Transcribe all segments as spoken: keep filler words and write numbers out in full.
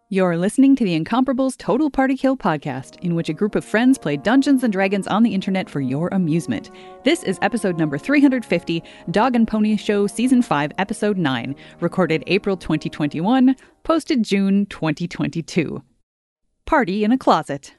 You're listening to the Incomparables Total Party Kill podcast, in which a group of friends play Dungeons and Dragons on the internet for your amusement. This is episode number three hundred fifty, Dog and Pony Show Season five, Episode nine, recorded April twenty twenty-one, posted June twenty twenty-two. Party in a Closet.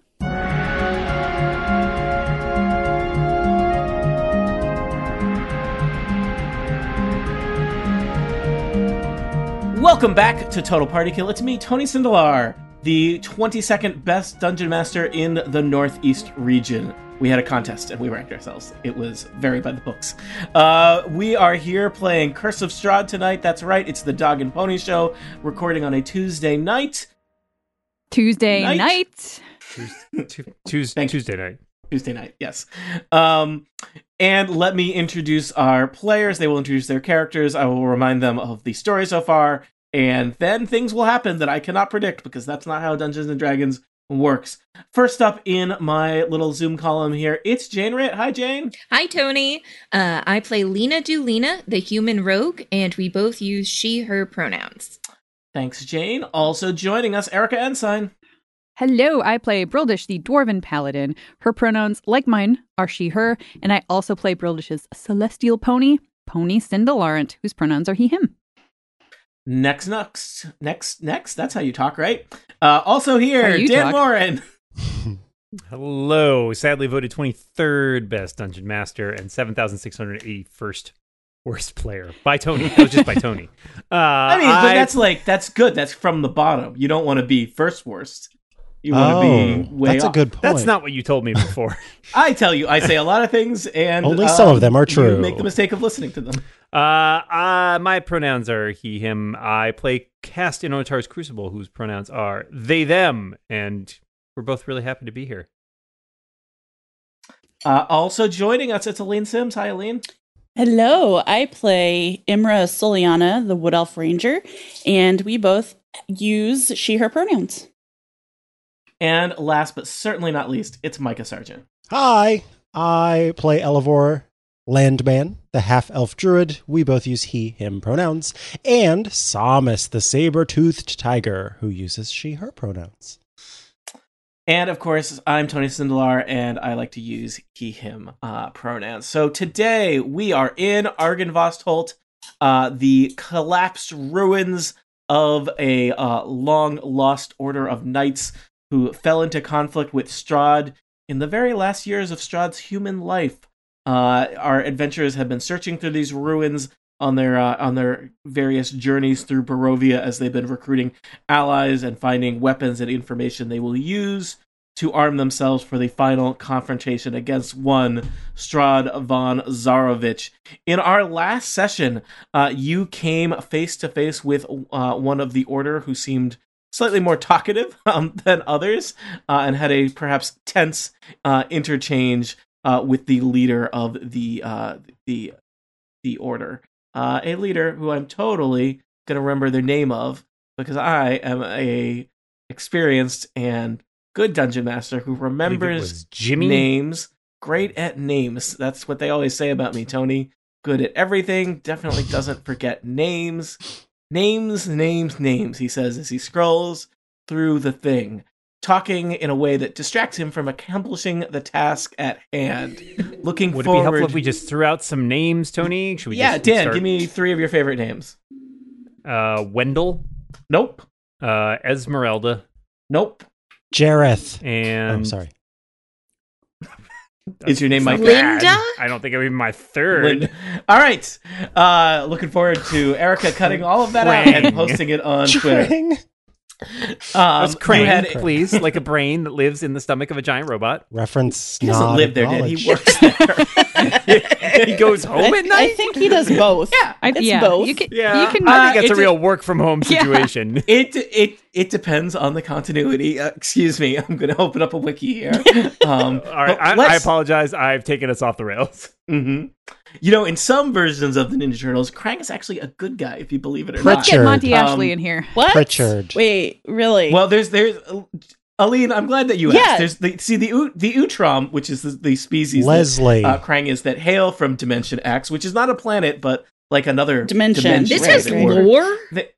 Welcome back to Total Party Kill. It's me, Tony Sindelar, the twenty-second best Dungeon Master in the Northeast region. We had a contest and we ranked ourselves. It was very by the books. Uh, we are here playing Curse of Strahd tonight. That's right, it's the Dog and Pony Show, recording on a Tuesday night. Tuesday night? night. Tuesday, Tuesday, Tuesday night. Tuesday night, yes. Um, and let me introduce our players. They will introduce their characters. I will remind them of the story so far. And then things will happen that I cannot predict because that's not how Dungeons and Dragons works. First up in my little Zoom column here, it's Jane Ritt. Hi, Jane. Hi, Tony. Uh, I play Lena Dulina, the human rogue, and we both use she, her pronouns. Thanks, Jane. Also joining us, Erica Ensign. Hello, I play Brildish, the Dwarven Paladin. Her pronouns, like mine, are she, her, and I also play Brildish's celestial pony, Pony Sindelarant, whose pronouns are he, him. Next, next, next, next. That's how you talk, right? Uh, also here, Dan talk. Morin. Hello. Sadly voted twenty-third best Dungeon Master and seven thousand six hundred eighty-first worst player by Tony. That was just by Tony. Uh, I mean, but I... that's like, that's good. That's from the bottom. You don't want to be first worst. You want oh, to be way that's off. a good point. That's not what you told me before. I tell you, I say a lot of things, and only um, some of them are true. You make the mistake of listening to them. Uh, uh, my pronouns are he, him. I play Cast in Onotar's Crucible, whose pronouns are they, them, and we're both really happy to be here. Uh, also joining us, it's Aline Sims. Hi, Aline. Hello, I play Imra Soliana, the Wood Elf Ranger, and we both use she, her pronouns. And last but certainly not least, it's Micah Sargent. Hi, I play Elevor Landman, the half-elf druid. We both use he, him pronouns. And Samus, the saber-toothed tiger, who uses she, her pronouns. And of course, I'm Tony Sindelar, and I like to use he, him uh, pronouns. So today we are in Argynvostholt, uh, the collapsed ruins of a uh, long-lost order of knights who fell into conflict with Strahd in the very last years of Strahd's human life. Uh, our adventurers have been searching through these ruins on their uh, on their various journeys through Barovia as they've been recruiting allies and finding weapons and information they will use to arm themselves for the final confrontation against one Strahd von Zarovich. In our last session, uh, you came face to face with uh, one of the Order who seemed slightly more talkative um, than others, uh, and had a perhaps tense uh, interchange uh, with the leader of the uh, the the Order, uh, a leader who I'm totally gonna remember the name of because I am a experienced and good dungeon master who remembers Jimmy? names, great at names. That's what they always say about me, Tony. Good at everything, definitely doesn't forget names. Names, names, names, he says as he scrolls through the thing, talking in a way that distracts him from accomplishing the task at hand. Looking Would forward... it be helpful if we just threw out some names, Tony? Should we yeah, just Dan, start? give me three of your favorite names. Uh, Wendell. Nope. Uh, Esmeralda. Nope. Jareth. And... Oh, I'm sorry. Is your name Mike? Linda? I don't think I'm even my third. Linda. All right. Uh, looking forward to Erica cutting all of that out and posting it on Twitter. Tring. Um, That's Crane, had, please, like a brain that lives in the stomach of a giant robot. Reference He doesn't not live there, Dan. He acknowledged. works there. He goes home I, at night? I think he does both. Yeah, I, It's yeah, both. You can, Yeah, you can, I Uh, think that's it a real just- work from home Yeah. situation. It it it depends on the continuity. Uh, excuse me, I'm going to open up a wiki here. Um, All right, but I, I let's- apologize. I've taken us off the rails. mhm. You know, in some versions of the Ninja Turtles, Krang is actually a good guy, if you believe it or let's get Pritchard. Monty Um, Ashley in here. What? Pritchard. Wait, really? not. Well, there's there's Aline. I'm glad that you Yeah. asked. There's the see the U- the Utrom, which is the, the species Leslie. that uh, Krang is that hail from Dimension X, which is not a planet, but like another Dimension. dimension. This Right, has as it right. were. lore? The-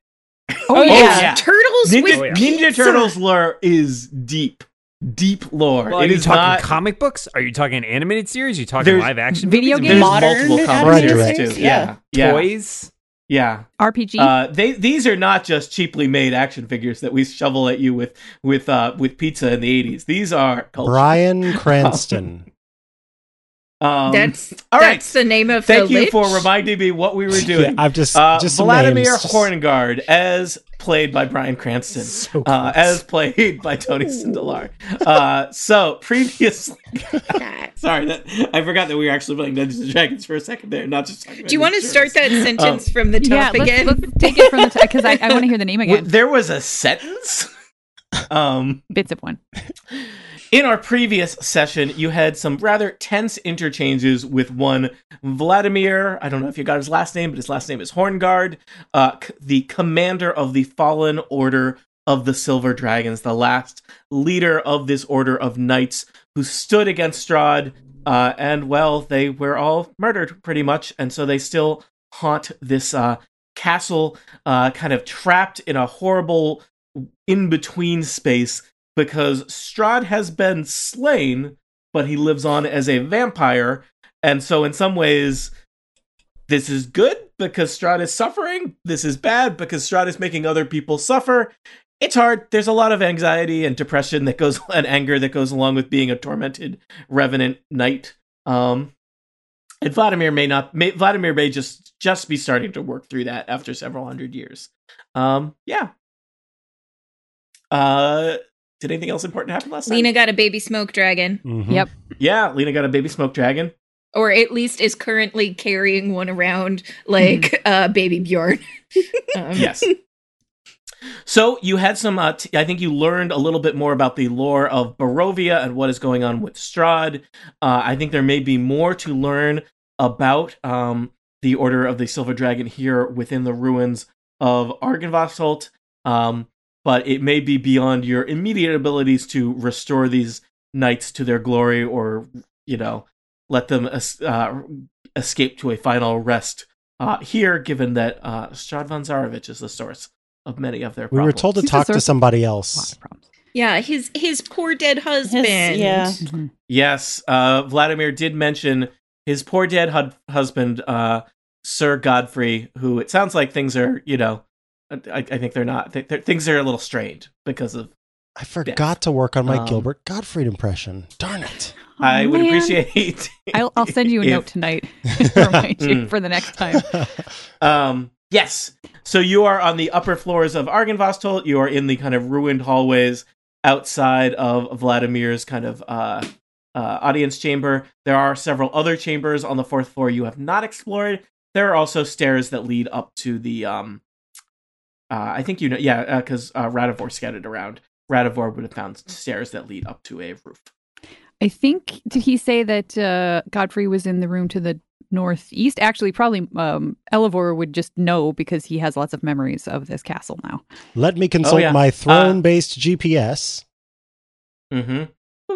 Oh, yeah. Turtles Ninja, with Oh, yeah. Ninja pizza. Turtles lore is deep, deep lore. Well, are it you is talking not. comic books? Are you talking animated series? Are you talking There's live action video movies? There's games. multiple Modern comic animated series series, too. yeah. Yeah, yeah, Toys? yeah. R P G. Uh, they these are not just cheaply made action figures that we shovel at you with with uh, with pizza in the eighties. These are culture. Brian Cranston. Um, That's all right. that's the name of Thank the you lich. for reminding me what we were Yeah, doing. I've just Uh, just some Vladimir names, just- Horngard, as played by Brian Cranston, So uh, close. as played by Tony Sindelar. Uh, so previously, sorry, that I forgot that we were actually playing Dungeons and Dragons for a second there, not just. Talking about Do you want to Ninja start that Turtles. sentence Um, from the yeah, top let's, again? let's take it from the top because I, I want to hear the name w- again. There was a sentence. Um, Bits of one. in our previous session, you had some rather tense interchanges with one Vladimir. I don't know if you got his last name, but his last name is Horngard, uh, c- the commander of the Fallen Order of the Silver Dragons, the last leader of this order of knights who stood against Strahd. Uh, and, well, they were all murdered, pretty much, and so they still haunt this uh, castle, uh, kind of trapped in a horrible in-between space, because Strahd has been slain, but he lives on as a vampire, and so in some ways, this is good because Strahd is suffering. This is bad because Strahd is making other people suffer. It's hard. There's a lot of anxiety and depression that goes, and anger that goes along with being a tormented revenant knight. Um, and Vladimir may not. May, Vladimir may just just be starting to work through that after several hundred years. Um, yeah. Uh, did anything else important happen last Lena time? got a baby smoke dragon, Mhm. Yep. Yeah, Lena got a baby smoke dragon. or at least is currently carrying one around like uh, baby Bjorn. um, Yes. So you had some. Uh, t- I think you learned a little bit more about the lore of Barovia and what is going on with Strahd. Uh, I think there may be more to learn about um, the Order of the Silver Dragon here within the ruins of Argynvostholt. Um, but it may be beyond your immediate abilities to restore these knights to their glory, or you know, let them es- uh, escape to a final rest uh, here. Given that uh, Strahd von Zarovich is the source of many of their We problems. were told to He's the talk to source of somebody A lot else. of problems. Yeah, his his poor dead husband. His- yeah. Mhm. Yes, uh, Vladimir did mention his poor dead hu- husband, uh, Sir Godfrey, who it sounds like things are, you know, I, I think they're not. They, they're, things are a little strained because of. I forgot to work on my Um, Gilbert Gottfried impression. Darn it. I Oh, would man. appreciate. I'll, I'll send you a if- note tonight to remind you Mm. for the next time. Um, yes. So you are on the upper floors of Argynvostholt. You are in the kind of ruined hallways outside of Vladimir's kind of uh, uh, audience chamber. There are several other chambers on the fourth floor you have not explored. There are also stairs that lead up to the. Um, uh, I think you know, yeah, because uh, uh, Radivor scattered around. Radivor would have found stairs that lead up to a roof. I think, did he say that uh, Godfrey was in the room to the northeast? Actually, probably um, Elevor would just know because he has lots of memories of this castle now. Let me consult Oh, yeah. my throne-based G P S. Mm-hmm.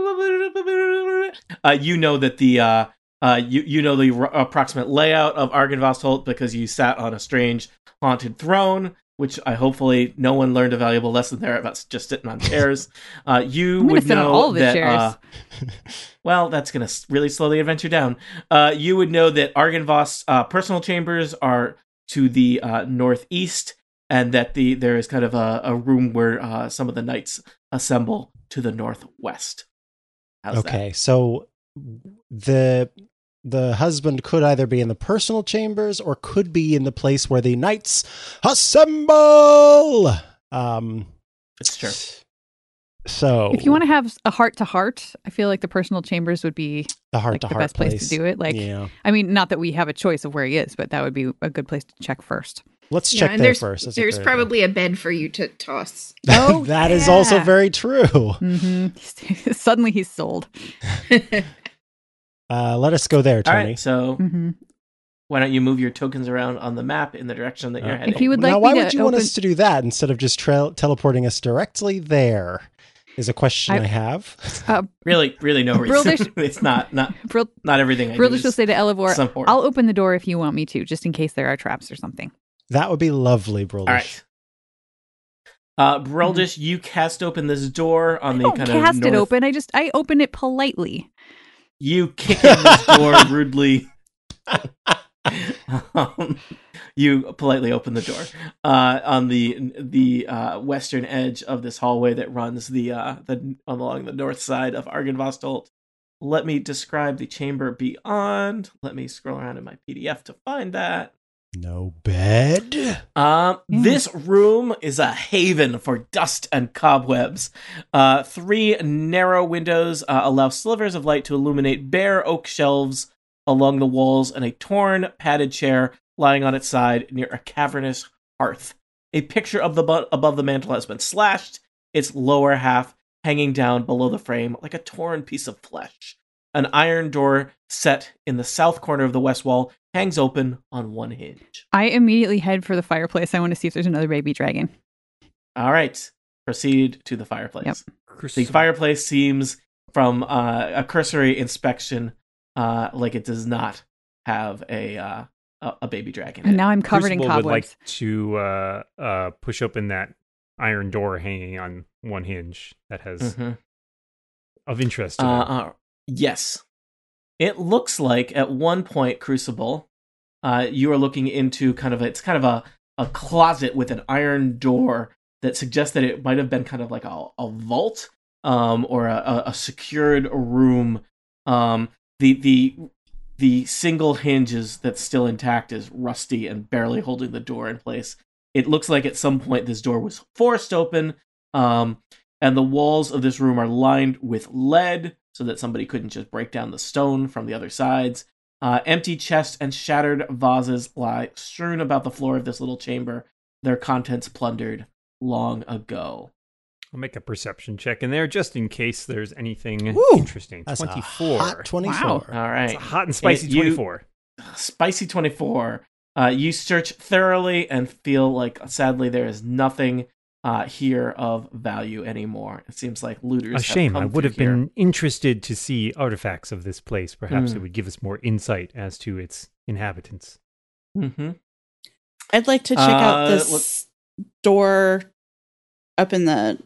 Uh, you know that the uh, uh, you you know the r- approximate layout of Argynvostholt because you sat on a strange haunted throne, which I hopefully no one learned a valuable lesson there about just sitting on chairs. Uh, you I'm gonna would sit on know all the that. chairs. Uh, well, that's going to really slow the adventure down. Uh, you would know that Argynvost's uh, personal chambers are to the uh, northeast, and that the there is kind of a, a room where uh, some of the knights assemble to the northwest. How's Okay, so the the husband could either be in the personal chambers or could be in the place where the knights assemble. Um, that? It's true. so If you want to have a heart to heart, I feel like the personal chambers would be the heart like to the heart best place. to do it. Like, yeah, I mean, not that we have a choice of where he is, but that would be a good place to check first. let's Yeah, check and there there's, first. That's a there's great probably a bed for you to toss. idea. Oh, that is also yeah. very true. hmm Suddenly he's sold. Uh, let us go there, All Tony. right, so hmm why don't you move your tokens around on the map in the direction that you're Uh, heading? If you would now, like why me would to you want open- us to do that instead of just tra- teleporting us directly there? Is a question I, I- have. Uh, really, really no reason. Brildish- it's not not Bril- not everything. I do Brildish is will say to Elevor, some horror. I'll open the door if you want me to, just in case there are traps or something. That would be lovely, Broldish. All right. Uh, Breldish, you cast open this door on I the don't kind cast of it north- open. I just I open it politely. You kick in this door rudely. um, you politely open the door uh, on the the uh, western edge of this hallway that runs the uh, the along the north side of Argynvost. Let me describe the chamber beyond. Let me scroll around in my P D F to find that. No bed. Um, Yeah. This room is a haven for dust and cobwebs. Uh, three narrow windows uh, allow slivers of light to illuminate bare oak shelves along the walls and a torn, padded chair lying on its side near a cavernous hearth. A picture of the bu- above the mantel has been slashed, its lower half hanging down below the frame like a torn piece of flesh. An iron door set in the south corner of the west wall hangs open on one hinge. I immediately head for the fireplace. I want to see if there's another baby dragon. All right, proceed to the fireplace. Yep. The fireplace seems, from uh, a cursory inspection, uh, like it does not have a uh, a, a baby dragon. in And it. now I'm covered in Crucible would cobwebs. like to uh, uh, push open that iron door hanging on one hinge that has Mhm. of interest to Uh, them. uh, yes, it looks like at one point, Crucible, uh, you are looking into kind of a, it's kind of a a closet with an iron door that suggests that it might have been kind of like a, a vault um, or a, a, a secured room. Um, the the the single hinge is that's still intact is rusty and barely holding the door in place. It looks like at some point this door was forced open, um, and the walls of this room are lined with lead so that somebody couldn't just break down the stone from the other sides. Uh, empty chests and shattered vases lie strewn about the floor of this little chamber, their contents plundered long ago. I'll make a perception check in there just in case there's anything Woo! interesting. That's twenty-four. a hot twenty-four. Wow. All It's right. a hot and spicy It- you- twenty-four. Spicy twenty-four. Uh, you search thoroughly and feel like, sadly, there is nothing uh, here of value anymore. It seems like looters A have shame. come I would through have here. been interested to see artifacts of this place. Perhaps Mm. it would give us more insight as to its inhabitants. Mm-hmm. I'd like to check Uh, out this door up in the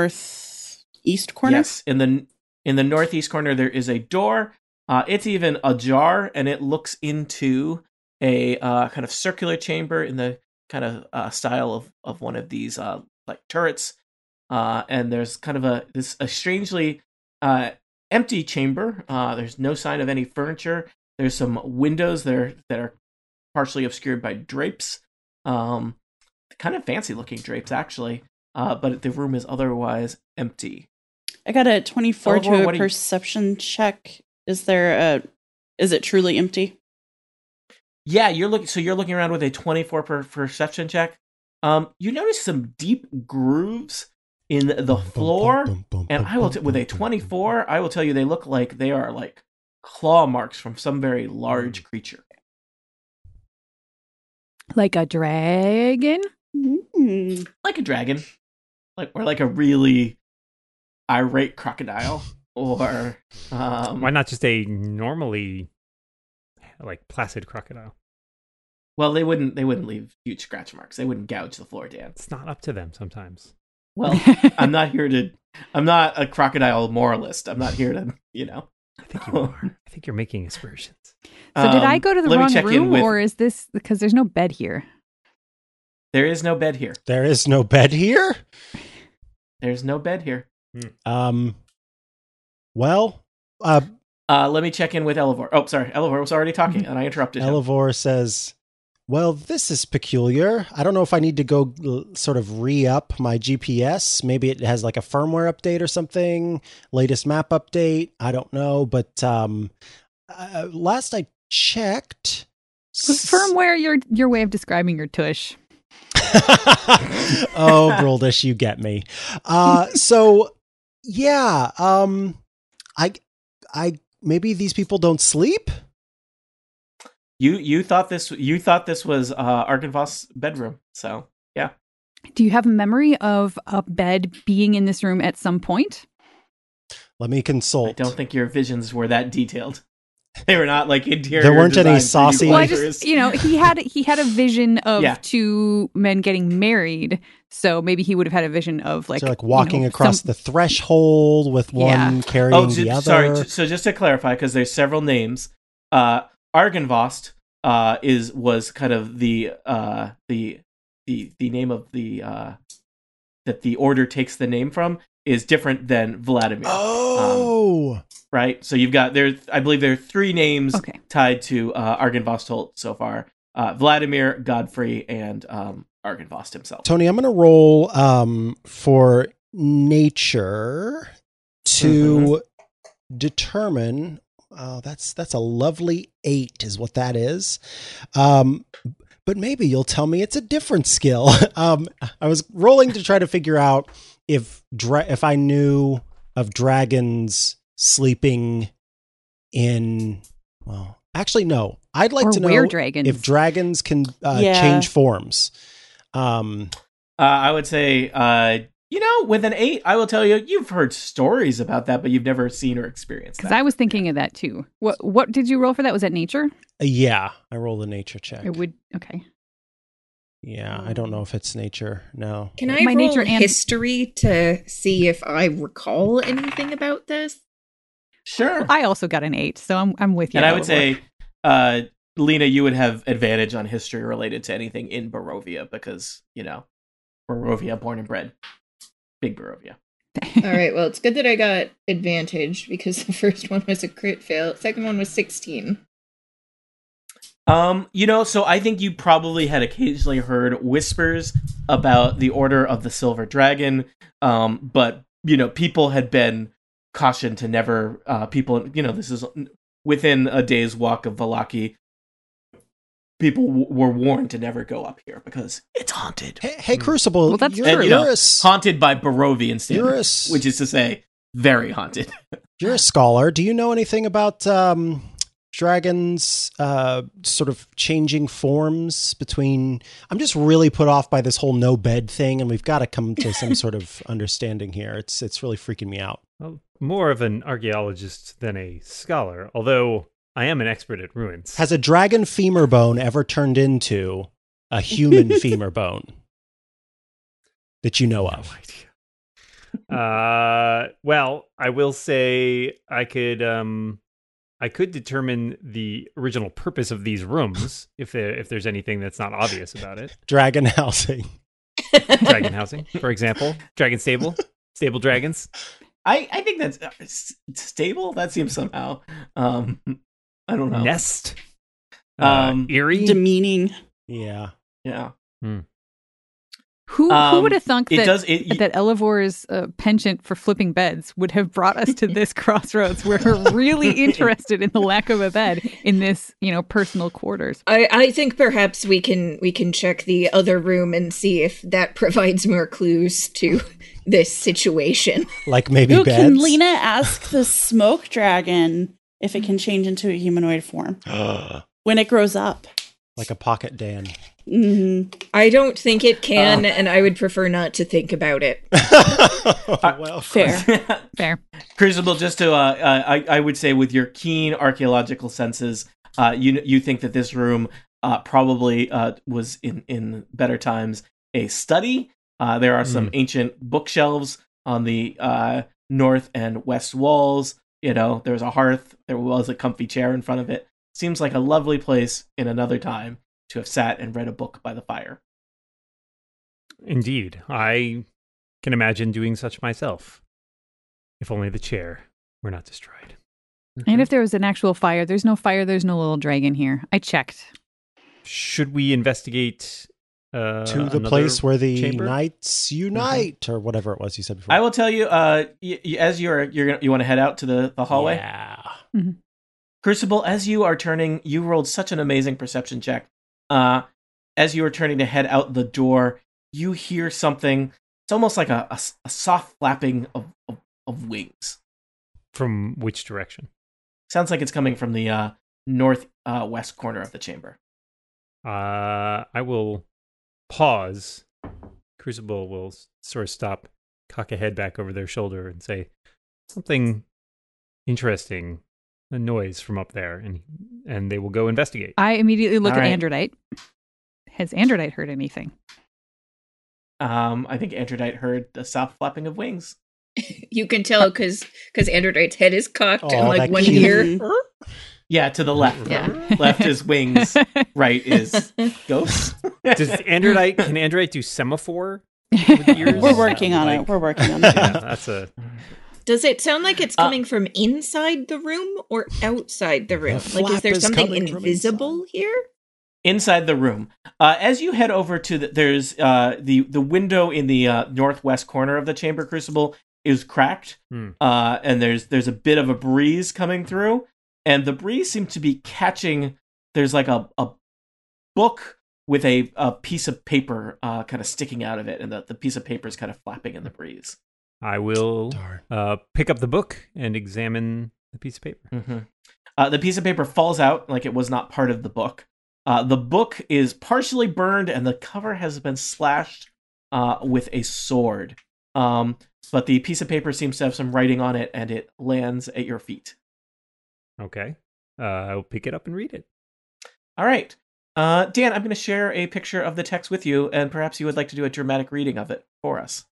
northeast corner. Yes, in the in the northeast corner there is a door. Uh, it's even ajar, and it looks into a uh, kind of circular chamber in the kind of uh, style of, of one of these uh, like turrets. Uh, and there's kind of a this a strangely uh, empty chamber. Uh, there's no sign of any furniture. There's some windows that are that are partially obscured by drapes. Um, kind of fancy looking drapes actually. Uh, but the room is otherwise empty. I got a twenty-four Elvor, to what a do you- perception check. Is there a? Is it truly empty? Yeah, you're looking. So you're looking around with a twenty-four per perception check. Um, you notice some deep grooves in the floor, and I will t- with a twenty-four. I will tell you, they look like they are like claw marks from some very large creature. Like a dragon? Mm. Like a dragon, like or like a really irate crocodile, or um, Why not just a normally like placid crocodile? well, they wouldn't they wouldn't leave huge scratch marks. They wouldn't gouge the floor, Dan. It's not up to them sometimes. Well, I'm not here to. I'm not a crocodile moralist. I'm not here to, you know. I think you are. I think you're making aspersions. So did I Um, go to the let me wrong check in room, with- or is this because there's no bed here? There is no bed here. There is no bed here? There's no bed here. Um, well, uh, Uh, let me check in with Elevor. Oh, sorry, Elevor was already talking, and I interrupted him. Elevor says, well, this is peculiar. I don't know if I need to go l- sort of re-up my G P S. Maybe it has like a firmware update or something, latest map update. I don't know. But um, uh, last I checked... Firmware, your your way of describing your tush. Oh, Broldish, you get me. Uh, so, yeah, um, I, I maybe these people don't sleep? You you thought this you thought this was uh, Argynvost's bedroom, so yeah. Do you have a memory of a bed being in this room at some point? Let me consult. I don't think your visions were that detailed. They were not like interior. There weren't any design saucy- Well, I previews. just, you know, he had he had a vision of Yeah. two men getting married, so maybe he would have had a vision of like, so like walking you know, across some- the threshold with one Yeah. carrying Oh, the ju- other. sorry. ju- So just to clarify, because there's several names, uh, Argynvost uh, is was kind of the uh, the the the name of the uh, that the order takes the name from is different than Vladimir. Oh, Right. So you've got there. I believe there are three names Okay. tied to uh, Argynvost Holt so far: uh, Vladimir, Godfrey, and um, Argynvost himself. Tony, I'm going to roll um, for nature to determine. Oh, that's that's a lovely eight, is what that is. Um, but maybe you'll tell me it's a different skill. um, I was rolling to try to figure out if dra- if I knew of dragons sleeping in. Well, actually, no. I'd like or to know were dragons. if dragons can uh, Yeah. change forms. Um, Uh, I would say, uh, you know, with an eight, I will tell you, you've heard stories about that, but you've never seen or experienced Because that. I was thinking of that too. What what did you roll for that? Was that nature? yeah, I rolled a nature check. It would okay. Yeah, I don't know if it's nature. No. Can I My roll nature and- history to see if I recall anything about this? Sure. I also got an eight, so I'm I'm with you. and I would Oliver. say, uh, Lena, you would have advantage on history related to anything in Barovia because, you know, Barovia, born and bred. Big Barovia. All right, well, it's good that I got advantage because the first one was a crit fail. Second one was sixteen. Um, you know, so I think you probably had occasionally heard whispers about the Order of the Silver Dragon, um, but, you know, people had been cautioned to never, uh, people, you know, this is within a day's walk of Valaki. People w- were warned to never go up here because it's haunted. Hey, hey Crucible. Well, that's you're, And, you you're know, a s- haunted by Barovian you're a standards, s- which is to say, very haunted. You're a scholar. Do you know anything about um, dragons uh, sort of changing forms between... I'm just really put off by this whole no bed thing, and we've got to come to some sort of understanding here. It's it's really freaking me out. Well, more of an archaeologist than a scholar, although I am an expert at ruins. Has a dragon femur bone ever turned into a human femur bone that you know No of? idea. Uh, well, I will say I could um, I could determine the original purpose of these rooms if there if there's anything that's not obvious about it. Dragon housing. Dragon housing, for example, dragon stable, stable dragons. I, I think that's uh, s- stable. That seems somehow. Um, I don't know. Nest. Uh, Um, eerie. Demeaning. Yeah. Yeah. who who Um, would have thunk It that does. It, that Elevor's uh, penchant for flipping beds would have brought us to this crossroads where we're really interested in the lack of a bed in this, you know, personal quarters. I, I think perhaps we can we can check the other room and see if that provides more clues to this situation. Like maybe Ooh, beds. can Lena ask the smoke dragon if it can change into a humanoid form when it grows up? Like a pocket Dan. hmm I don't think it can, and I would prefer not to think about it. well, Fair. Fair. Crucible, just to, uh, uh, I, I would say, with your keen archaeological senses, uh, you you think that this room uh, probably uh, was in in better times a study. Uh, there are some Mm. ancient bookshelves on the uh, north and west walls. You know, there's a hearth. There was a comfy chair in front of it. Seems like a lovely place in another time to have sat and read a book by the fire. Indeed, I can imagine doing such myself. If only the chair were not destroyed. And if there was an actual fire, there's no fire, there's no little dragon here. I checked. Should we investigate uh, to the another place where the chamber? knights unite, or whatever it was you said before. I will tell you, uh, y- y- as you're you're gonna, you want to head out to the, the hallway. Yeah. Crucible, as you are turning, you rolled such an amazing perception check. Uh, as you are turning to head out the door, you hear something. It's almost like a, a, a soft flapping of, of, of wings. From which direction? Sounds like it's coming from the uh, north uh, west corner of the chamber. Uh, I will pause. Crucible will s- sort of stop, cock a head back over their shoulder, and say something interesting a noise from up there, and and they will go investigate. I immediately look All at right. Androdite. Has Androdite heard anything? Um, I think Androdite heard the soft flapping of wings. You can tell because because Androdite's head is cocked and Oh, like that one cute- ear. Yeah, to the left. Yeah. Left is wings, right is ghosts. Does Androdite can Androdite do semaphore with ears? We're working on Like- it. We're working on it. Yeah, that's a Does it sound like it's Uh, coming from inside the room or outside the room? The Like, is flap there is something coming from invisible here? Inside the room. Uh, as you head over to the, there's uh, the the window in the uh, northwest corner of the chamber crucible is cracked, Hmm. uh, and there's there's a bit of a breeze coming through, and the breeze seems to be catching. There's like a a book with a, a piece of paper uh, kind of sticking out of it, and the, the piece of paper is kind of flapping in the breeze. I will Darn. uh, pick up the book and examine the piece of paper. Mm-hmm. Uh, the piece of paper falls out like it was not part of the book. Uh, the book is partially burned, and the cover has been slashed uh, with a sword. Um, but the piece of paper seems to have some writing on it, and it lands at your feet. Okay, uh, I will pick it up and read it. All right. Uh, Dan, I'm going to share a picture of the text with you, and perhaps you would like to do a dramatic reading of it for us.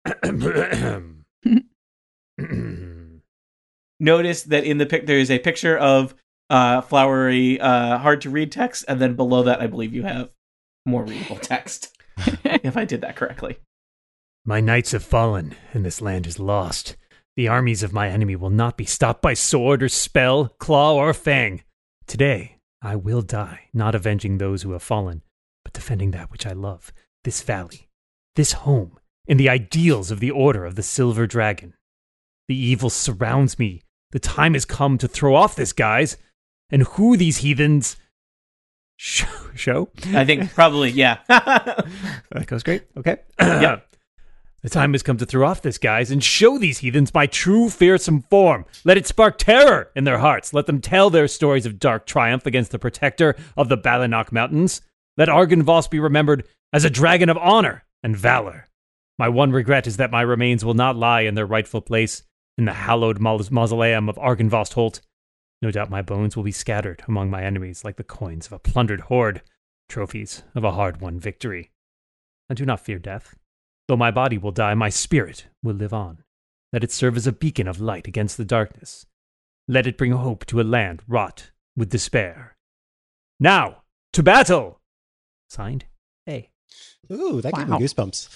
Notice that in the pic there is a picture of uh, flowery, uh, hard to read text, and then below that, I believe you have more readable text. If I did that correctly. My knights have fallen, and this land is lost. The armies of my enemy will not be stopped by sword or spell, claw or fang. Today, I will die, not avenging those who have fallen, but defending that which I love, this valley, this home, and the ideals of the Order of the Silver Dragon. The evil surrounds me. The time has come to throw off this guise, and who these heathens... Show? show? I think probably, yeah. That goes great. Okay. Yep. The time has come to throw off this guise and show these heathens my true fearsome form. Let it spark terror in their hearts. Let them tell their stories of dark triumph against the protector of the Balinok Mountains. Let Argynvost be remembered as a dragon of honor and valor. My one regret is that my remains will not lie in their rightful place in the hallowed maus- mausoleum of Argynvost Holt. No doubt my bones will be scattered among my enemies like the coins of a plundered horde, trophies of a hard-won victory. I do not fear death. Though my body will die, my spirit will live on. Let it serve as a beacon of light against the darkness. Let it bring hope to a land wrought with despair. Now, to battle! Signed, A. Ooh, that gave Wow. me goosebumps.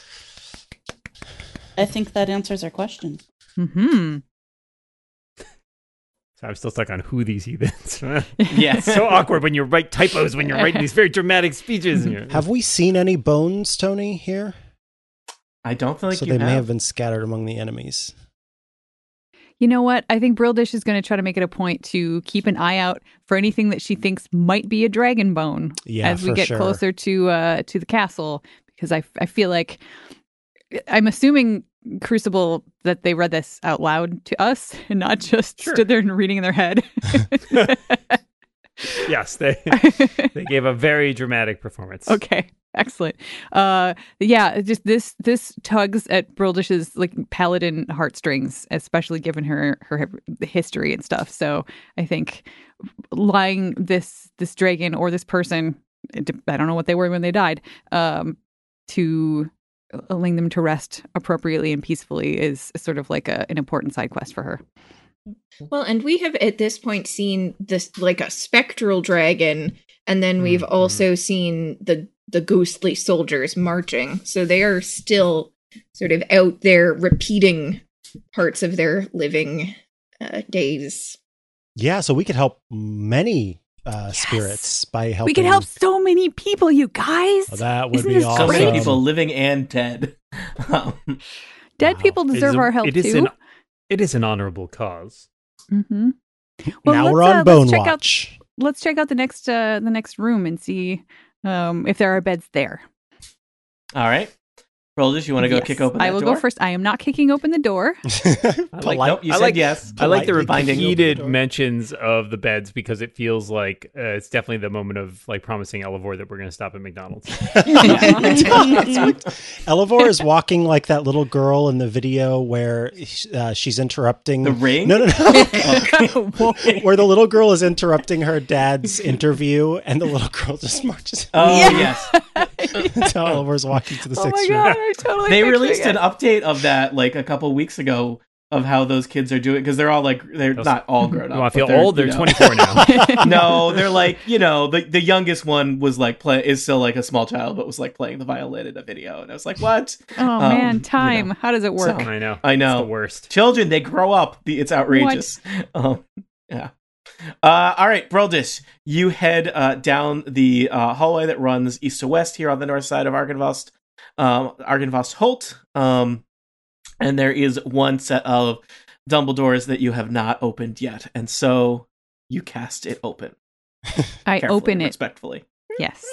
I think that answers our question. Hmm. So I'm still stuck on who these heathens. Yeah. It's so awkward when you write typos when you're writing these very dramatic speeches. And you're, Have we seen any bones, Tony, here? I don't feel like so you they have. may have been scattered among the enemies. You know what? I think Brildish is going to try to make it a point to keep an eye out for anything that she thinks might be a dragon bone Yeah, as we for get sure. closer to uh, to the castle, because I I feel like I'm assuming Crucible that they read this out loud to us and not just Sure. stood there and reading in their head. yes, they they gave a very dramatic performance. Okay, excellent. Uh, yeah, just this this tugs at Brildish's like paladin heartstrings, especially given her her history and stuff. So I think lying this this dragon or this person, I don't know what they were when they died, um, to allowing them to rest appropriately and peacefully is sort of like a, an important side quest for her. Well, and we have at this point seen this like a spectral dragon, and then we've Mhm. also seen the the ghostly soldiers marching. So they are still sort of out there repeating parts of their living uh, days. Yeah, so we could help many uh, Yes. spirits by helping. We could help so many people, you guys. Oh, that would Isn't be this So awesome. many great? people living and dead. Um, Dead Wow. people It is deserve a- our help it is too. An, it is an honorable cause. Mm-hmm. Well, now let's, we're uh, on let's Bone check out- Watch. Let's check out the next uh, the next room and see um, if there are beds there. all right. Broldish, you want to go Yes, kick open that I will door? go first. I am not kicking open the door. like- Polite. Nope, you I said like- yes. I like the politely kicking open the repeated door. mentions of the beds because it feels like uh, it's definitely the moment of like promising Elevor that we're going to stop at McDonald's. Elevor is walking like that little girl in the video where uh, she's interrupting The ring? No, no, no. Where the little girl is interrupting her dad's interview, and the little girl just marches. Oh, Yeah. yes. Until Elivor's walking to the Oh my sixth god, room. I totally They pictured released it. an update of that like a couple weeks ago of how those kids are doing because they're all like they're Those- not all grown You up. want to but feel old? you They're know. twenty-four now. No, they're like you know the the youngest one was like play is still like a small child but was like playing the violin in a video and I was like what? Oh Um, man, you time. know. How does it work? So- I know. I know. It's the worst. Children, they grow up. The- It's outrageous. Um, yeah. Uh, all right, Broldish, you head uh, down the uh, hallway that runs east to west here on the north side of Argynvost, um, Argynvost Holt. Um, and there is one set of Dumbledores that you have not opened yet. And so you cast it open. I Carefully, open it. respectfully. Yes.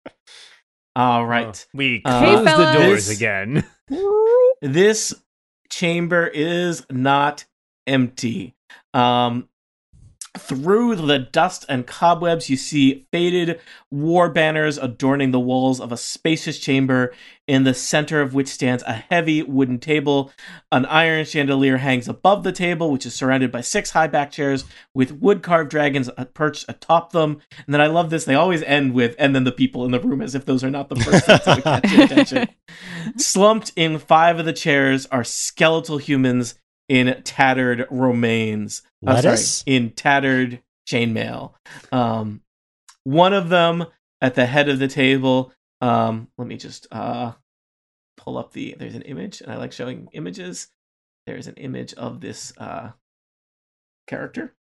All right. Oh, we Uh, close Hey, the fellas. doors again. This chamber is not empty. Um, through the dust and cobwebs, you see faded war banners adorning the walls of a spacious chamber, in the center of which stands a heavy wooden table. An iron chandelier hangs above the table, which is surrounded by six high back chairs with wood-carved dragons perched atop them. And then I love this, they always end with, and then the people in the room, as if those are not the first things that would catch your attention. Slumped in five of the chairs are skeletal humans in tattered remains. I'm sorry, Lettuce? in tattered chainmail. Um, one of them at the head of the table. Um, let me just uh, pull up the. There's an image, and I like showing images. There's an image of this uh, character.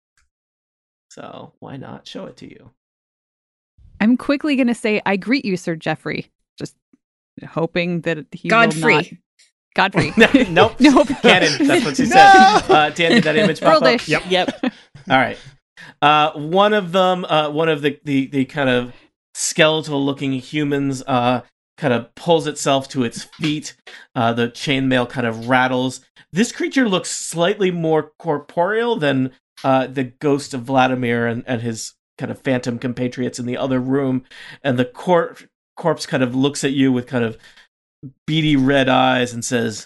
So why not show it to you? I'm quickly going to say, I greet you, Sir Jeffrey. Just hoping that he Godfrey. will not... Godfrey. Nope. Nope. Canon. That's what she No! said. Uh, Dan, did that image pop up? Broldish. Yep. Yep. All right. Uh, one of them, uh, one of the, the, the kind of skeletal looking humans, uh, kind of pulls itself to its feet. Uh, the chainmail kind of rattles. This creature looks slightly more corporeal than uh, the ghost of Vladimir and, and his kind of phantom compatriots in the other room. And the cor- corpse kind of looks at you with kind of beady red eyes and says,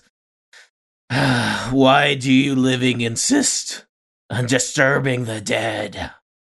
ah, why do you living insist on disturbing the dead?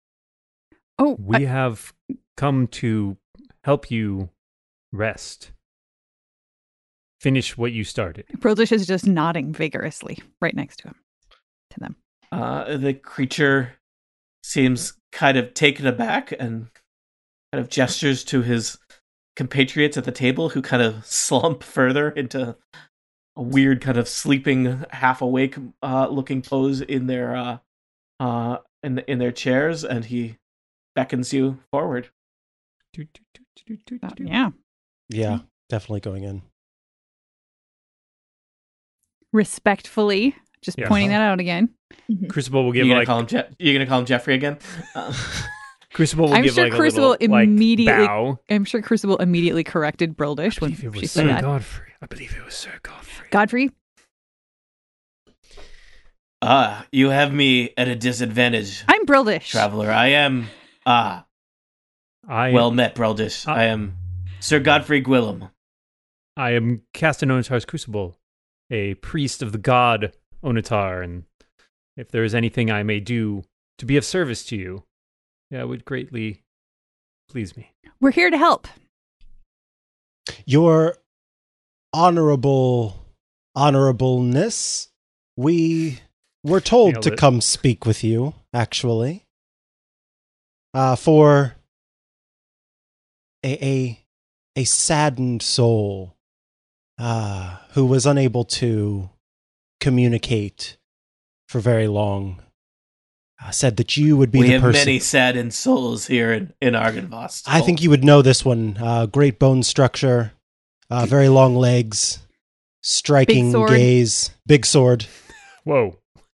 Oh, We I- have come to help you rest. Finish what you started. Broldish is just nodding vigorously right next to him, to them. Uh, the creature seems kind of taken aback and kind of gestures to his compatriots at the table who kind of slump further into a weird kind of sleeping, half awake uh, looking pose in their uh, uh, in, in their chairs, and he beckons you forward. Uh, yeah. Yeah, definitely going in. Respectfully, just Yeah. pointing that out again. Crucible will You're give gonna like call him Je- you're gonna call him Jeffrey again? Um, Crucible will I'm give sure like Crucible a little like, immediately- bow. I'm sure Crucible immediately corrected Broldish when I believe it she was said Sir that. Godfrey. I believe it was Sir Godfrey. Godfrey, Ah, you have me at a disadvantage, I'm Broldish. traveler. I am ah I well met, Broldish. Uh, I am Sir Godfrey Gwillem. I am Castan Onatar's Crucible, a priest of the god Onatar, and if there is anything I may do to be of service to you, that would greatly please me. We're here to help. Your honorable honorableness, we were told Nailed to it. come speak with you, actually. Uh, for a, a, a saddened soul uh, who was unable to communicate for very long, uh, said that you would be We the have person. many saddened souls here in, in Argynvost. I think you would know this one. Uh, great bone structure, uh, very long legs, striking Big sword. gaze, big sword, Whoa.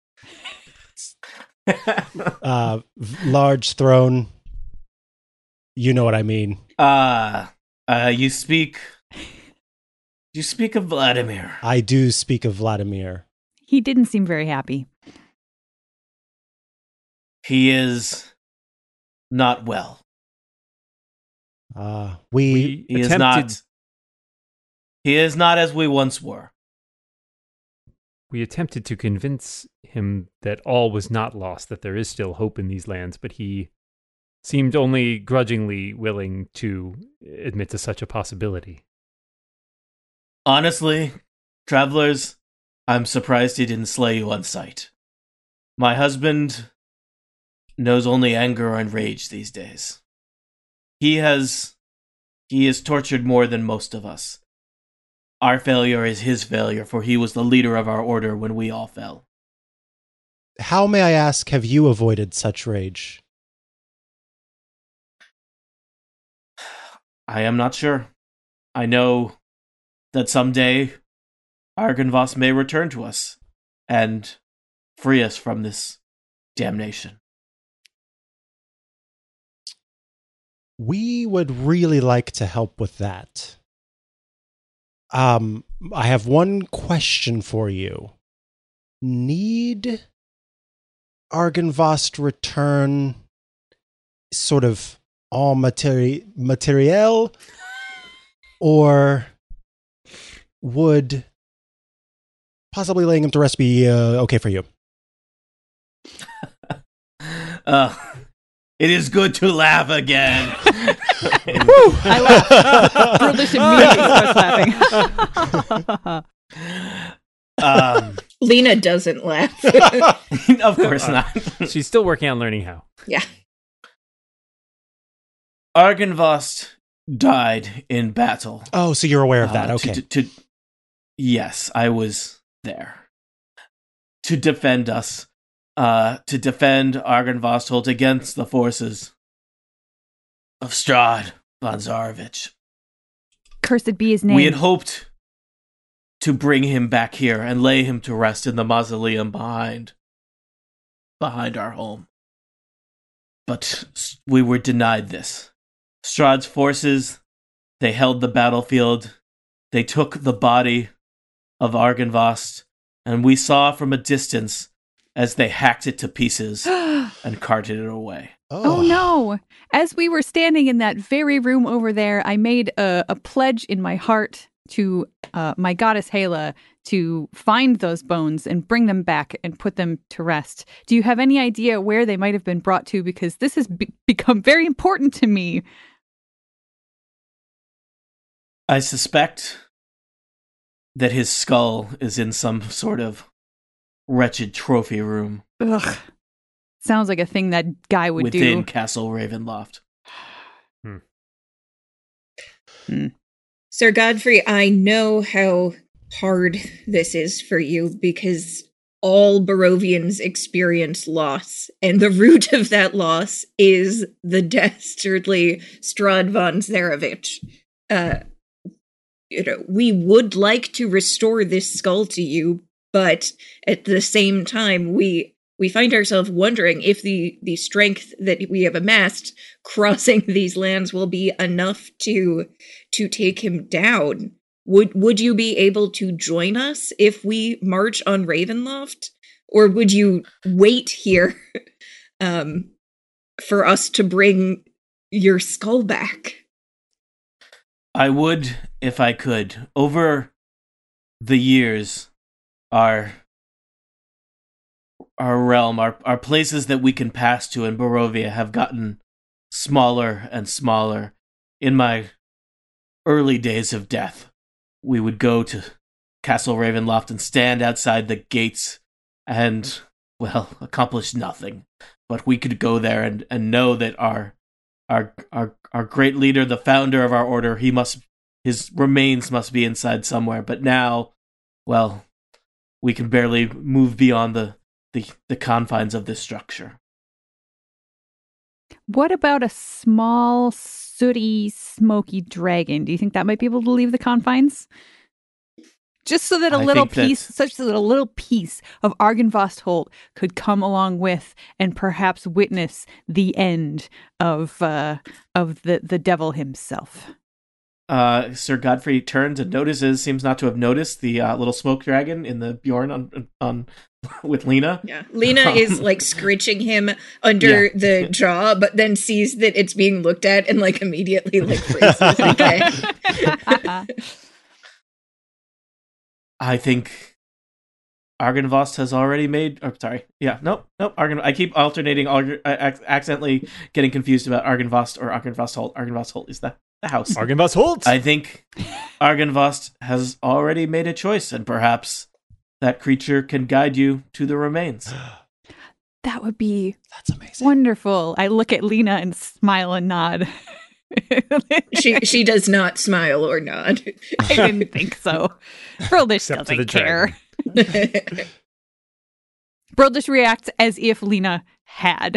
uh, v- large throne. You know what I mean. uh, uh, you speak You speak of Vladimir. I do speak of Vladimir. He didn't seem very happy. He is not well. Uh, we, We He is attempted, not. He is not as we once were. we attempted to convince him that all was not lost, that there is still hope in these lands, but he seemed only grudgingly willing to admit to such a possibility. Honestly, travelers, I'm surprised he didn't slay you on sight. My husband knows only anger and rage these days. He has he is tortured more than most of us. Our failure is his failure, for he was the leader of our order when we all fell. how, may I ask, have you avoided such rage? I am not sure. I know that someday Argynvost may return to us and free us from this damnation. We would really like to help with that. Um, I have one question for you. Need Argynvost return sort of en materi- materiel, or would possibly laying him to rest be uh, okay for you? Uh, it is good to laugh again. I laugh. British immediately starts laughing. um, Lena doesn't laugh. of course not. She's still working on learning how. Yeah. Argynvost died in battle. Oh, so you're aware of that. Uh, Okay. To, to, to, yes, I was there. To defend us. Uh, to defend Argynvostholt against the forces of Strahd von Zarovich. Cursed be his name. We had hoped to bring him back here and lay him to rest in the mausoleum behind, behind our home. But we were denied this. Strahd's forces, they held the battlefield. They took the body of Argynvost, and we saw from a distance as they hacked it to pieces and carted it away. Oh no. As we were standing in that very room over there, I made a, a pledge in my heart to uh, my goddess Hela to find those bones and bring them back and put them to rest. Do you have any idea where they might have been brought to? Because this has be- become very important to me. I suspect that his skull is in some sort of wretched trophy room. Ugh. Sounds like a thing that guy would within do. Castle Ravenloft. Hmm. Hmm. Sir Godfrey, I know how hard this is for you because all Barovians experience loss, and the root of that loss is the dastardly Strahd von Zarovich. Uh, you know, we would like to restore this skull to you, but at the same time, we we find ourselves wondering if the, the strength that we have amassed crossing these lands will be enough to to take him down. Would would you be able to join us if we march on Ravenloft? Or would you wait here um, for us to bring your skull back? I would if I could. Over the years, our our realm, our, our places that we can pass to in Barovia have gotten smaller and smaller. In my early days of death, we would go to Castle Ravenloft and stand outside the gates and, well, accomplish nothing. But we could go there and, and know that our our our our great leader, the founder of our order, he must his remains must be inside somewhere. But now, well, we can barely move beyond the the, the confines of this structure. What about a small, sooty, smoky dragon? Do you think that might be able to leave the confines? Just so that a I little think that- piece, such that a little piece of Argynvostholt could come along with and perhaps witness the end of uh, of the, the devil himself. uh, Sir Godfrey turns and notices, seems not to have noticed the uh, little smoke dragon in the Bjorn on, on with Lena. Yeah, Lena Um, is like scritching him under Yeah. the jaw, but then sees that it's being looked at and like immediately like freezes. Okay. I think Argynvost has already made. Oh, sorry. Yeah. Nope. Nope. Argyn. I keep alternating. Arg- I ac- accidentally getting confused about Argynvost or Argynvost Holt. Argynvost Holt is the the house. Argynvost Holt. I think Argynvost has already made a choice, and perhaps that creature can guide you to the remains. That would be That's amazing. wonderful. I look at Lena and smile and nod. She she does not smile or nod. I didn't think so. Broldish Except to doesn't the care. dragon. Broldish reacts as if Lena had.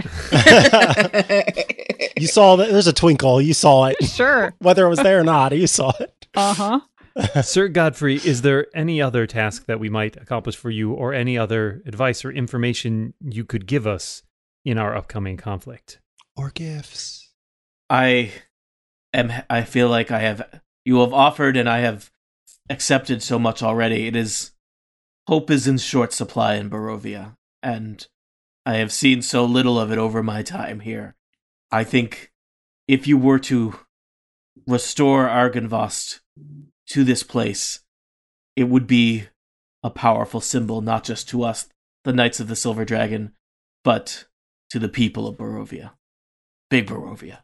You saw that. There's a twinkle. You saw it. Sure. Whether it was there or not, you saw it. Uh-huh. Sir Godfrey, is there any other task that we might accomplish for you, or any other advice or information you could give us in our upcoming conflict? Or gifts. I am. I feel like I have. You have offered, and I have accepted so much already. It is hope is in short supply in Barovia, and I have seen so little of it over my time here. I think if you were to restore Argynvost to this place, it would be a powerful symbol, not just to us, the Knights of the Silver Dragon, but to the people of Barovia. Big Barovia.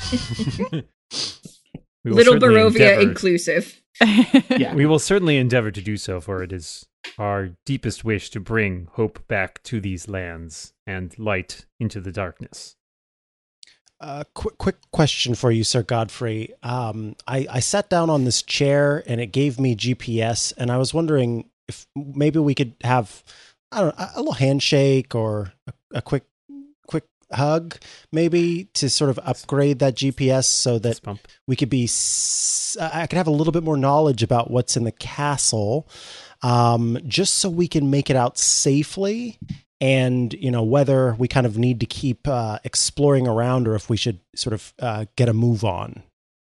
We will Little certainly Barovia endeavor- inclusive. Yeah. We will certainly endeavor to do so, for it is our deepest wish to bring hope back to these lands and light into the darkness. Uh, quick, quick question for you, Sir Godfrey. Um, I, I sat down on this chair and it gave me G P S, and I was wondering if maybe we could have, I don't know, a little handshake or a, a quick, quick hug, maybe to sort of upgrade that G P S so that Fist bump. we could be, s- I could have a little bit more knowledge about what's in the castle, um, just so we can make it out safely. And, you know, whether we kind of need to keep uh, exploring around or if we should sort of uh, get a move on.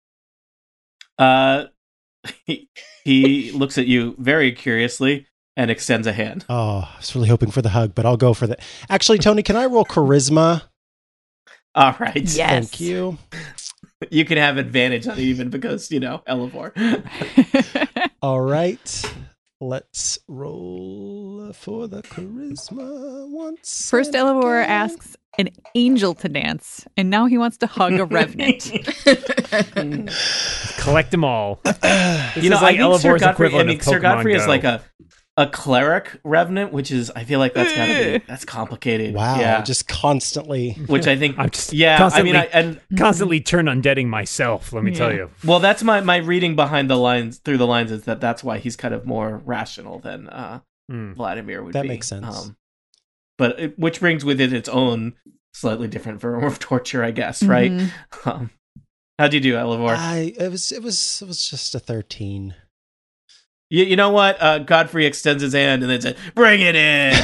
Uh, he, he looks at you very curiously and extends a hand. Oh, I was really hoping for the hug, but I'll go for that. Actually, Tony, can I roll charisma? All right. Yes. Thank you. You can have advantage on it even because, you know, Elevor. All right. Let's roll for the charisma once. First, and Elevor again. asks an angel to dance, and now he wants to hug a revenant. Collect them all. This You know, is like I think Sir Elevor's Godfrey, I equivalent mean, of Sir Pokemon Godfrey is Go. like a, a cleric revenant, which is, I feel like that's gotta be, that's complicated. Wow, Yeah. just constantly. Which I think, I'm just yeah, constantly, I mean, I, and constantly turn undeading myself, let me Yeah. tell you. well, that's my, my reading behind the lines, through the lines is that that's why he's kind of more rational than uh, Hmm. Vladimir would That be. makes sense. Um, but it, which brings with it its own slightly different form of torture, I guess, right? Mhm. Um, how'd you do, Elevor? I it was it was it was just a thirteen. you, you know what? Uh, Godfrey extends his hand and then said, "Bring it in."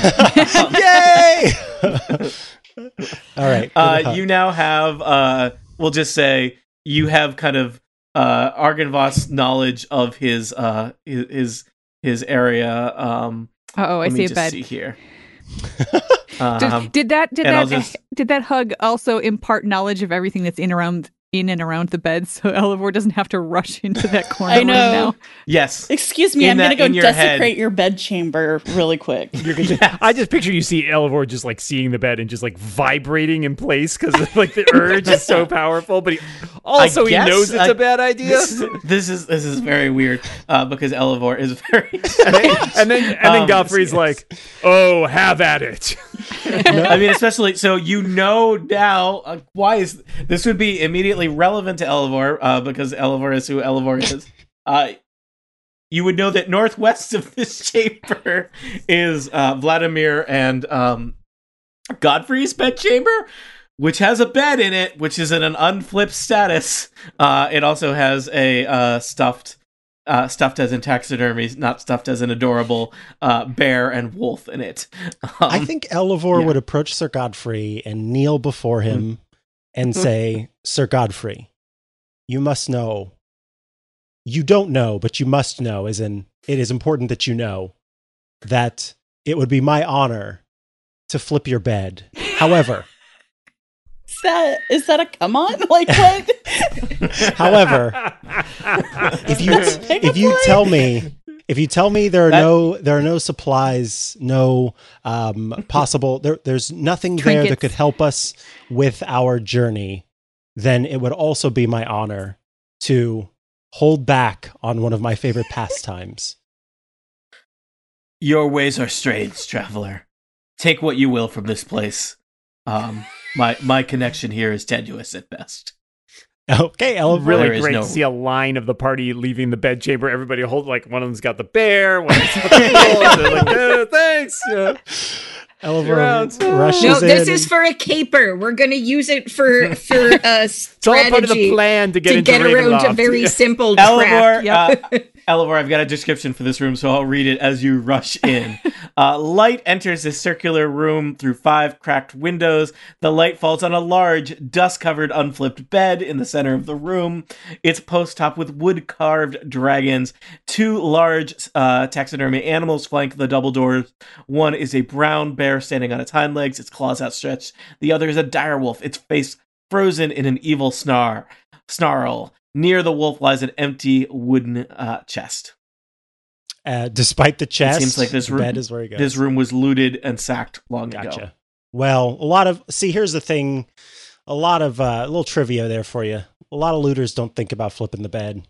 Yay! All right. uh, you now have, uh, we'll just say, you have kind of uh, Argynvost's knowledge of his uh, his his, his area. Um, Uh-oh, I let see me a just bed. see here. Did, Um, did that did and I'll that just- did that hug also impart knowledge of everything that's in around in and around the bed, so Elevor doesn't have to rush into that corner I room know. now? yes. Excuse me, In I'm that- going to go in your desecrate head. your bed chamber really quick. You're gonna, I just picture you see Elevor just like seeing the bed and just like vibrating in place because like the urge is so powerful, but he, also he guess knows it's I- a bad idea. This is this is, this is very weird uh, because Elevor is very. and then and then, and then Um, Godfrey's yes. like, "Oh, have at it." I mean, especially so you know now uh, why is this would be immediately relevant to Elevor uh, because Elevor is who Elevor is. Uh, you would know that northwest of this chamber is uh, Vladimir and um, Godfrey's bed chamber, which has a bed in it, which is in an unflipped status. Uh, it also has a uh, stuffed. Uh, stuffed as in taxidermy, not stuffed as an adorable uh, bear and wolf in it. Um, I think Elevor yeah. would approach Sir Godfrey and kneel before him and say, "Sir Godfrey, you must know you don't know, but you must know, as in it is important that you know that it would be my honor to flip your bed. However, Is that is that a come on? Like what? however, if you if you tell me if you tell me there are That- no there are no supplies, no um, possible there there's nothing there that Trinkets. could help us with our journey, then it would also be my honor to hold back on one of my favorite pastimes. Your ways are strange, traveler. Take what you will from this place. Um, my my connection here is tenuous at best. Okay, Elevor. Really There is great no- to see a line of the party leaving the bedchamber. Everybody hold like one of them's got the bear, one of them's got the wolf. They're like, "Eh, thanks. Yeah. Elevor Around. rushes No, this in is for a caper. We're gonna use it for for a It's all part of the strategy plan to get to into get around a Ravenloft. very Yeah. simple Elevor, trap. uh, Elevor, I've got a description for this room, so I'll read it as you rush in. Uh, light enters this circular room through five cracked windows. The light falls on a large, dust-covered, unflipped bed in the center of the room. It's post-top with wood-carved dragons. Two large uh, taxidermy animals flank the double doors. One is a brown bear standing on its hind legs, its claws outstretched. The other is a direwolf, its face frozen in an evil snar snarl. Near the wolf lies an empty wooden uh, chest. Uh, despite the chest, seems like this the room- bed is where he goes. This room was looted and sacked long Gotcha. ago. Well, a lot of see. Here's the thing: a lot of uh, a little trivia there for you. A lot of looters don't think about flipping the bed.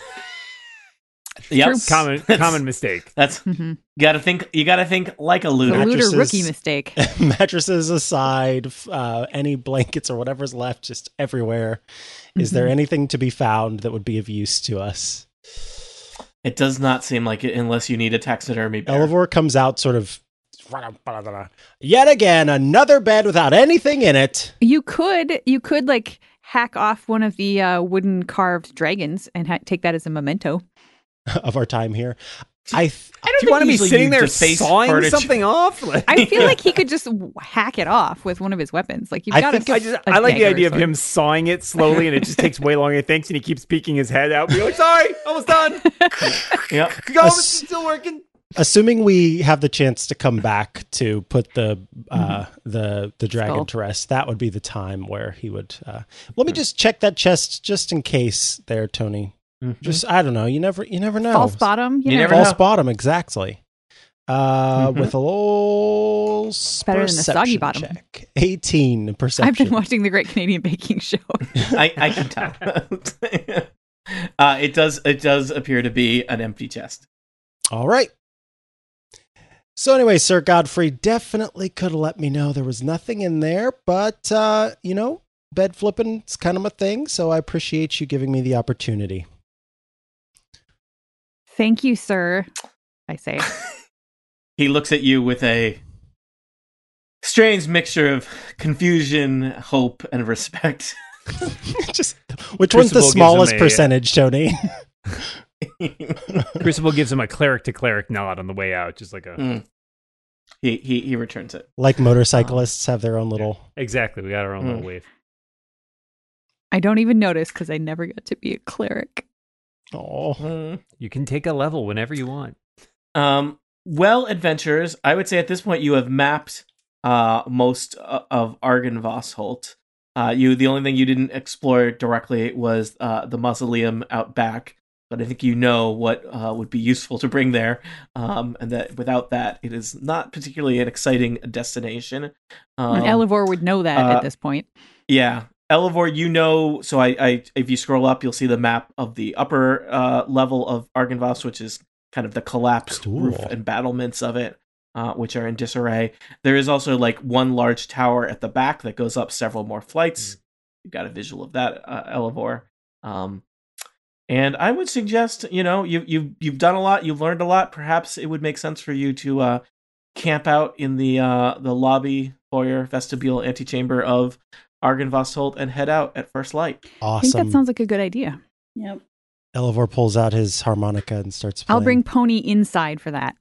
Yep. Common common mistake. That's Mhm. you gotta think. You gotta think like a The looter. looter Mattresses. rookie mistake. Mattresses aside, f- uh, any blankets or whatever's left, just everywhere. Is there Mhm. anything to be found that would be of use to us? It does not seem like it unless you need a taxidermy bear. Elevor comes out, sort of. Yet again, another bed without anything in it. You could, you could like hack off one of the uh, wooden carved dragons and ha- take that as a memento. Of our time here. I th- I don't Do you want to be usually sitting you there deface sawing furniture. something off? Like, I feel like he could just w- hack it off with one of his weapons. Like you've I got think a, I just a I like the dagger or idea of sword. him sawing it slowly, and it just takes way longer than he thinks, and he keeps peeking his head out, being like, "Sorry, almost done. Yep. Go, Ass- it's still working." Assuming we have the chance to come back to put the uh, the the dragon Skull. to rest, that would be the time where he would. Uh, let me just check that chest, just in case, there, Tony. Mhm. Just I don't know. You never you never know. false bottom. You, You never never False know. bottom, exactly. Uh, Mhm. With a little Better than a soggy perception bottom. check. eighteen perception. I've been watching the Great Canadian Baking Show. I, I can tell. uh, it does. It does appear to be an empty chest. All right. So anyway, Sir Godfrey definitely could have let me know there was nothing in there, but uh, you know, bed flipping is kind of my thing, so I appreciate you giving me the opportunity. Thank you, sir. I say. He looks at you with a strange mixture of confusion, hope, and respect. Just which one's the Crucible gives him smallest a- percentage, Tony? Crucible gives him a cleric to cleric nod on the way out, just like a Mm. He he he returns it. Like motorcyclists have their own little. exactly. We got our own Mm. little wave. I don't even notice because I never got to be a cleric. Oh, Mm. You can take a level whenever you want. Um, well, adventurers, I would say at this point you have mapped uh, most uh, of Argynvostholt. Uh, you the only thing you didn't explore directly was uh, the mausoleum out back, but I think you know what uh, would be useful to bring there, um, and that without that, it is not particularly an exciting destination. Um, And Elevor would know that uh, at this point. Yeah. Elevor, you know, so I, I, if you scroll up, you'll see the map of the upper uh, level of Argynvost, which is kind of the collapsed Cool. roof and battlements of it, uh, which are in disarray. There is also like one large tower at the back that goes up several more flights. You've got a visual of that, uh, Elevor. Um, and I would suggest, you know, you, you've, you've done a lot, you've learned a lot. Perhaps it would make sense for you to uh, camp out in the uh, the lobby, foyer, vestibule, antechamber of Argynvostholt and head out at first light. I think awesome! that sounds like a good idea. Yep. Elevor pulls out his harmonica and starts playing. I'll bring Pony inside for that.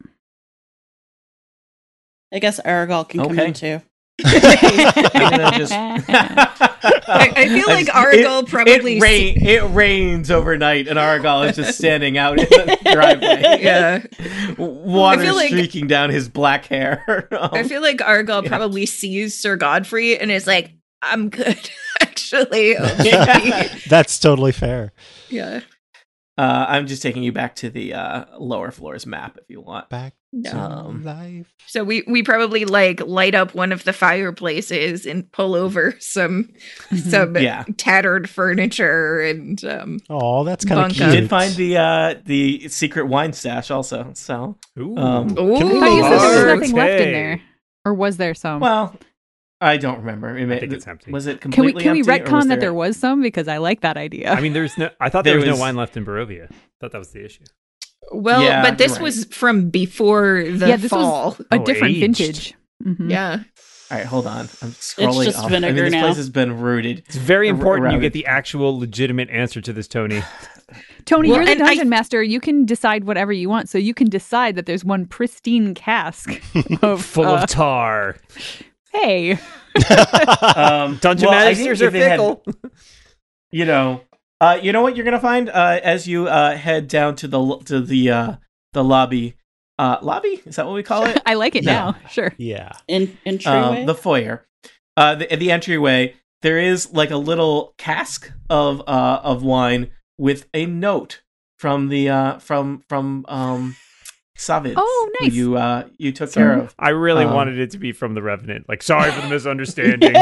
I guess Aragol can come Okay. in too. I'm gonna just. I, I feel like It- Argal it, probably. It, rain, it rains overnight, and Argal is just standing out in the driveway. Yeah. Water I feel like- streaking down his black hair. Um, I feel like Argal yeah. probably sees Sir Godfrey and is like, I'm good, actually. Okay. Yeah. That's totally fair. Yeah. Uh, I'm just taking you back to the uh, lower floors map if you want. Back to Um, life. So we, we probably like light up one of the fireplaces and pull over some some Yeah. tattered furniture and um Oh, that's kind of Bunka. cute. You did find the uh, the secret wine stash also. So, Ooh. um, Ooh. Can we I thought you said there was Okay. nothing left in there. Or was there some? well, I don't remember. It may- I think it's empty. Was it can we completely can we empty, or was retcon that there was some? Because I like that idea. I mean, there's no. I thought there, There was, was- no wine left in Barovia. I thought that was the issue. well, Yeah, but this you're right. was from before the yeah, this fall. was a Oh, different aged. vintage. Mhm. Yeah. All right, hold on. I'm scrolling. just off. I mean, vinegar this now. place has been rooted. It's very Ar- important you around get it. the actual legitimate answer to this, Tony. Tony, Well, you're the and I- dungeon master. You can decide whatever you want. So you can decide that there's one pristine cask of Full uh, of tar. hey. Um, Dungeon well, I think masters if are they had- fickle. you know, uh, you know what you're gonna find uh, as you uh, head down to the lo- to the uh, the lobby. Uh, lobby is that what we call it? I like it No. now. Sure. Yeah. In entryway. Um, the foyer, uh, the, the entryway. There is like a little cask of uh, of wine with a note from the uh, from from um, Savid. Oh, nice. Who you uh, you took care of. I really Um, wanted it to be from the Revenant. Like, sorry for the misunderstanding.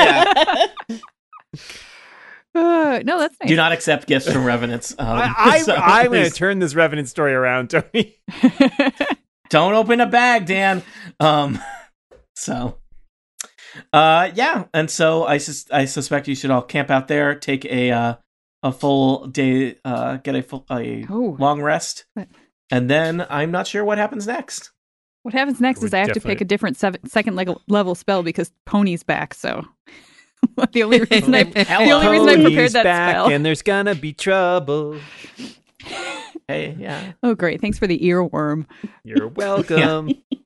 Uh, no, that's nice. Do not accept gifts from revenants. Um, I, I, so I'm going to please turn this Revenant story around, Tony. don't open a bag, Dan. Um, so, uh, yeah, and so I sus- I suspect you should all camp out there, take a uh, a full day, uh, get a full a Oh. long rest, What? and then I'm not sure what happens next. What happens next We're is I have to definitely- pick a different seven, second leg- level spell because Pony's back. So the only reason I the only reason I Pony's prepared that back spell. and there's gonna be trouble. Hey, yeah. Oh, great! Thanks for the earworm. You're welcome.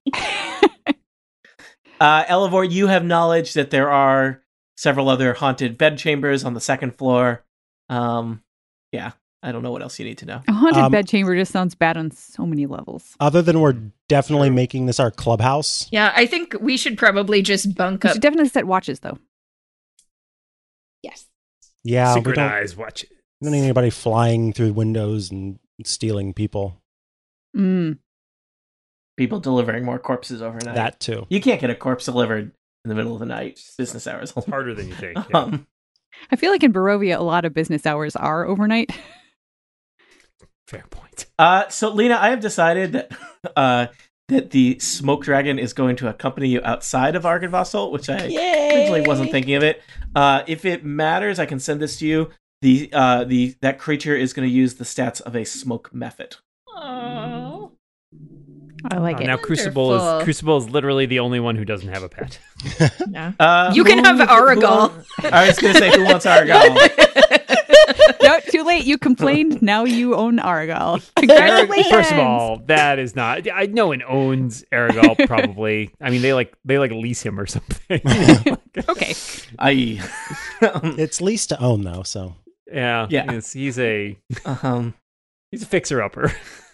Uh, Elevor, you have knowledge that there are several other haunted bedchambers on the second floor. Um, yeah, I don't know what else you need to know. A haunted Um, bedchamber just sounds bad on so many levels. Other than we're definitely making this our clubhouse. Yeah, I think we should probably just bunk We up. should definitely set watches though. Yes. Yeah, we don't, Synchronize, watch it. we don't need anybody flying through windows and stealing people. Mm. People delivering more corpses overnight. That too. You can't get a corpse delivered in the middle of the night. Business hours. It's harder than you think. Yeah. Um, I feel like in Barovia, a lot of business hours are overnight. Fair point. uh, so, Lena, I have decided that uh, that the smoke dragon is going to accompany you outside of Argynvostholt, which I originally wasn't thinking of it. Uh, if it matters, I can send this to you. The uh, the that creature is going to use the stats of a smoke method. Oh. I like Uh, it. now Crucible Wonderful. is Crucible is literally the only one who doesn't have a pet. Yeah. Uh, You can have Aragal. who- I was going to say, who wants Aragal? No, too late. You complained. Now you own Argal. Arag- Congratulations. First of all, that is not. I no one owns Aragal. Probably. I mean, they like they like lease him or something. Okay. I. It's leased to own though, so yeah, Yeah. He's, he's a um. he's a fixer upper.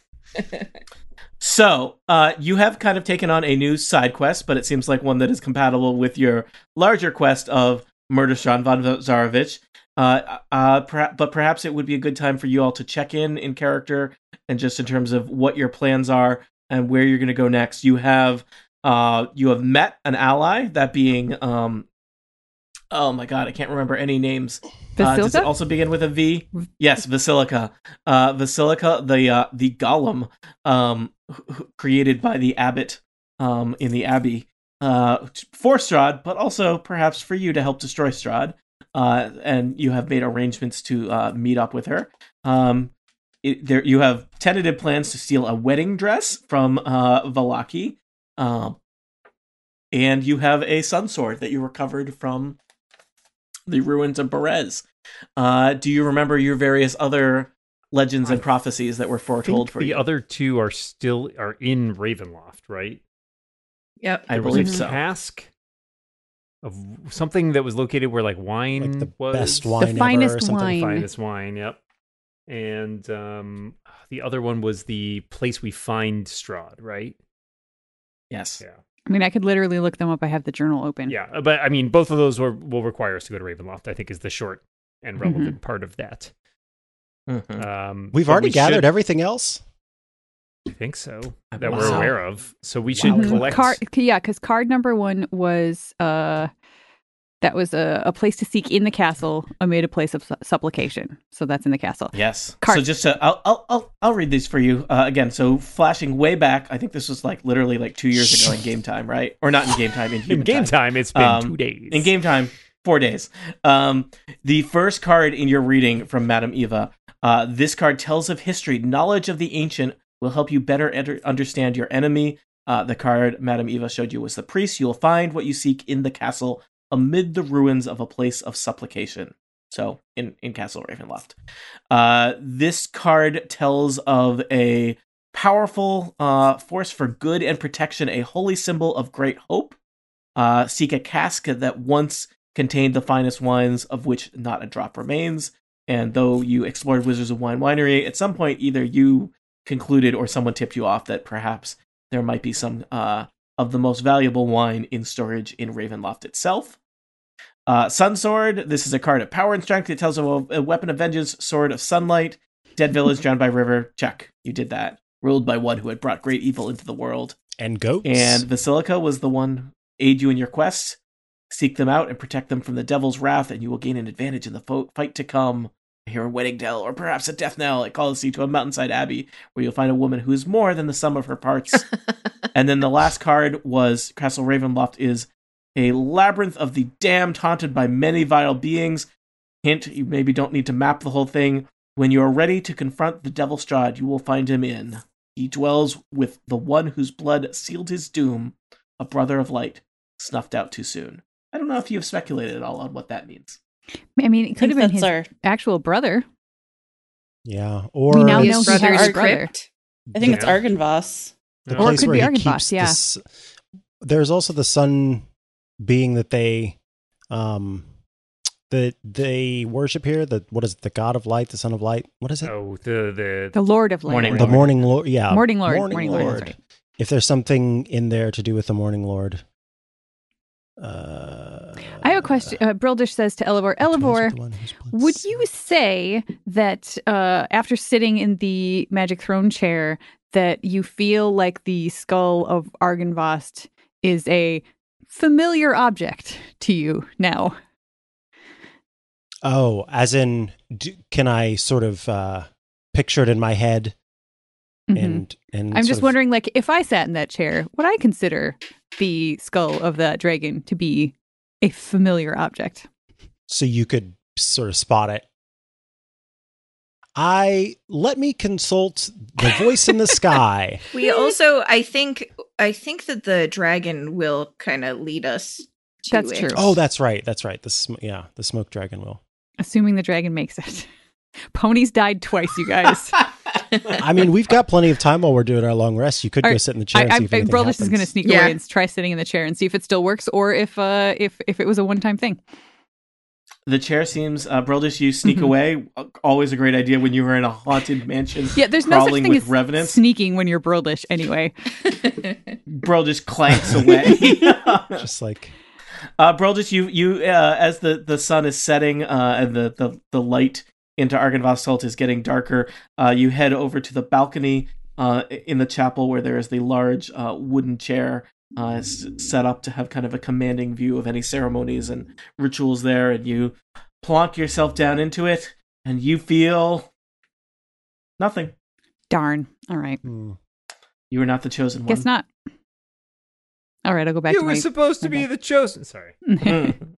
So, uh, you have kind of taken on a new side quest, but it seems like one that is compatible with your larger quest of murder Strahd von Zarovich. Uh, uh, per- but perhaps it would be a good time for you all to check in in character and just in terms of what your plans are and where you're going to go next. You have, uh, you have met an ally, that being, um, oh my god, I can't remember any names. Uh, does it Basilica? also begin with a V? Yes, Basilica. Uh, Basilica, the uh, the golem, um, wh- wh- created by the abbot um, in the abbey uh, for Strahd, but also perhaps for you to help destroy Strahd. Uh, and you have made arrangements to uh, meet up with her. Um, it, there, you have tentative plans to steal a wedding dress from uh, Valaki, um, and you have a sun sword that you recovered from the ruins of Berez. Uh, do you remember your various other legends and I prophecies that were I foretold think for the you? other two are still are in Ravenloft, right? Yep. I There was believe a so. cask of something that was located where like wine Like the was. best wine ever finest or something. wine. Finest wine, yep. And um, the other one was the place we find Strahd, right? Yes. Yeah. I mean, I could literally look them up. I have the journal open. Yeah, but I mean, both of those will, will require us to go to Ravenloft, I think is the short and relevant part of that. Mhm. Um, We've but already we gathered should- everything else. I think so, Wow. that we're aware of. So we should Wow. collect... Card, yeah, because card number one was uh, that was a, a place to seek in the castle amid a place of su- supplication. So that's in the castle. Yes. Cart- So just to, I'll, I'll I'll I'll read these for you uh, again. So flashing way back, I think this was like literally like two years ago in game time, right? Or not in game time, in In human game time. time, it's been Um, two days. In game time, four days. Um, the first card in your reading from Madame Eva. Uh, this card tells of history. Knowledge of the ancient will help you better enter- understand your enemy. Uh, the card Madame Eva showed you was the priest. You will find what you seek in the castle amid the ruins of a place of supplication. So in, in Castle Ravenloft. Uh, this card tells of a powerful uh, force for good and protection, a holy symbol of great hope. Uh, seek a cask that once contained the finest wines, of which not a drop remains. And though you explored Wizards of Wine Winery, at some point either you concluded or someone tipped you off that perhaps there might be some uh, of the most valuable wine in storage in Ravenloft itself. Uh, Sun Sword, this is a card of power and strength. It tells of a, a weapon of vengeance, sword of sunlight. Dead village drowned by river. Check. You did that. Ruled by one who had brought great evil into the world. And goats. And Basilica was the one aid you in your quest. Seek them out and protect them from the devil's wrath, and you will gain an advantage in the fo- fight to come. Hear a wedding knell, or perhaps a death knell at Colossi to a mountainside abbey, where you'll find a woman who is more than the sum of her parts. And then the last card was Castle Ravenloft is a labyrinth of the damned, haunted by many vile beings. Hint, you maybe don't need to map the whole thing. When you are ready to confront the Devil Strahd, you will find him in. He dwells with the one whose blood sealed his doom, a brother of light, snuffed out too soon. I don't know if you've speculated at all on what that means. I mean, it could have been his our, actual brother. Yeah. Or We now His know he brother's has a brother. crypt. I think it's Yeah. Argynvoss. the Or it place could where be he Argynvoss, keeps yeah. this. There's also the sun being that they um that they worship here. The what is it? The god of light, the son of light. What is it? Oh, the the, The Lord of Light. Morning the Lord. morning lord. Yeah, Morning Lord. Morning, Morning lord. Lord, that's right. If there's something in there to do with the morning lord. Uh, I have a question. Uh, Brildish says to Elevor, who dwells with Elevor, the one whose blood would sealed- you say that uh, after sitting in the magic throne chair, that you feel like the skull of Argynvost is a familiar object to you now? Oh, as in, do, can I sort of uh, picture it in my head? Mhm. And and I'm sort just of- wondering, like, if I sat in that chair, would I consider the skull of that dragon to be a familiar object? so you could sort of spot it. I let me consult the voice in the sky. We also, I think, I think that the dragon will kind of lead us. To That's it. true. Oh, that's right. That's right. The sm- yeah, the smoke dragon will. Assuming the dragon makes it. Ponies died twice, you guys. I mean, we've got plenty of time while we're doing our long rest. You could All go right. sit in the chair I, and I, see if anything Brildish happens. is going to sneak Yeah. away and try sitting in the chair and see if it still works, or if uh, if if it was a one time thing. The chair seems, uh, Brildish, you sneak Mhm. away. Always a great idea when you were in a haunted mansion. Yeah, there's no such crawling thing with as revenants. sneaking when you're Brildish, anyway. Brildish clanks away. Just like Uh, Brildish, you, you uh, as the, the sun is setting uh, and the, the, the light into Argynvost Holt is getting darker, uh, you head over to the balcony uh, in the chapel where there is the large uh, wooden chair uh, s- set up to have kind of a commanding view of any ceremonies and rituals there, and you plonk yourself down into it, and you feel nothing. Darn. All right. hmm. You are not the chosen one. Guess not. All right, I'll go back you to were my. supposed to be okay. the chosen. Sorry. Mm.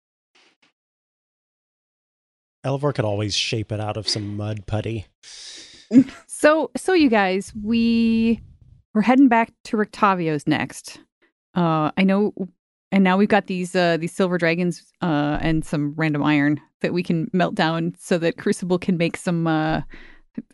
Elvor could always shape it out of some mud putty. So, so you guys, we we're heading back to Rictavio's next. Uh, I know, and now we've got these uh, these silver dragons uh, and some random iron that we can melt down, so that Crucible can make some uh,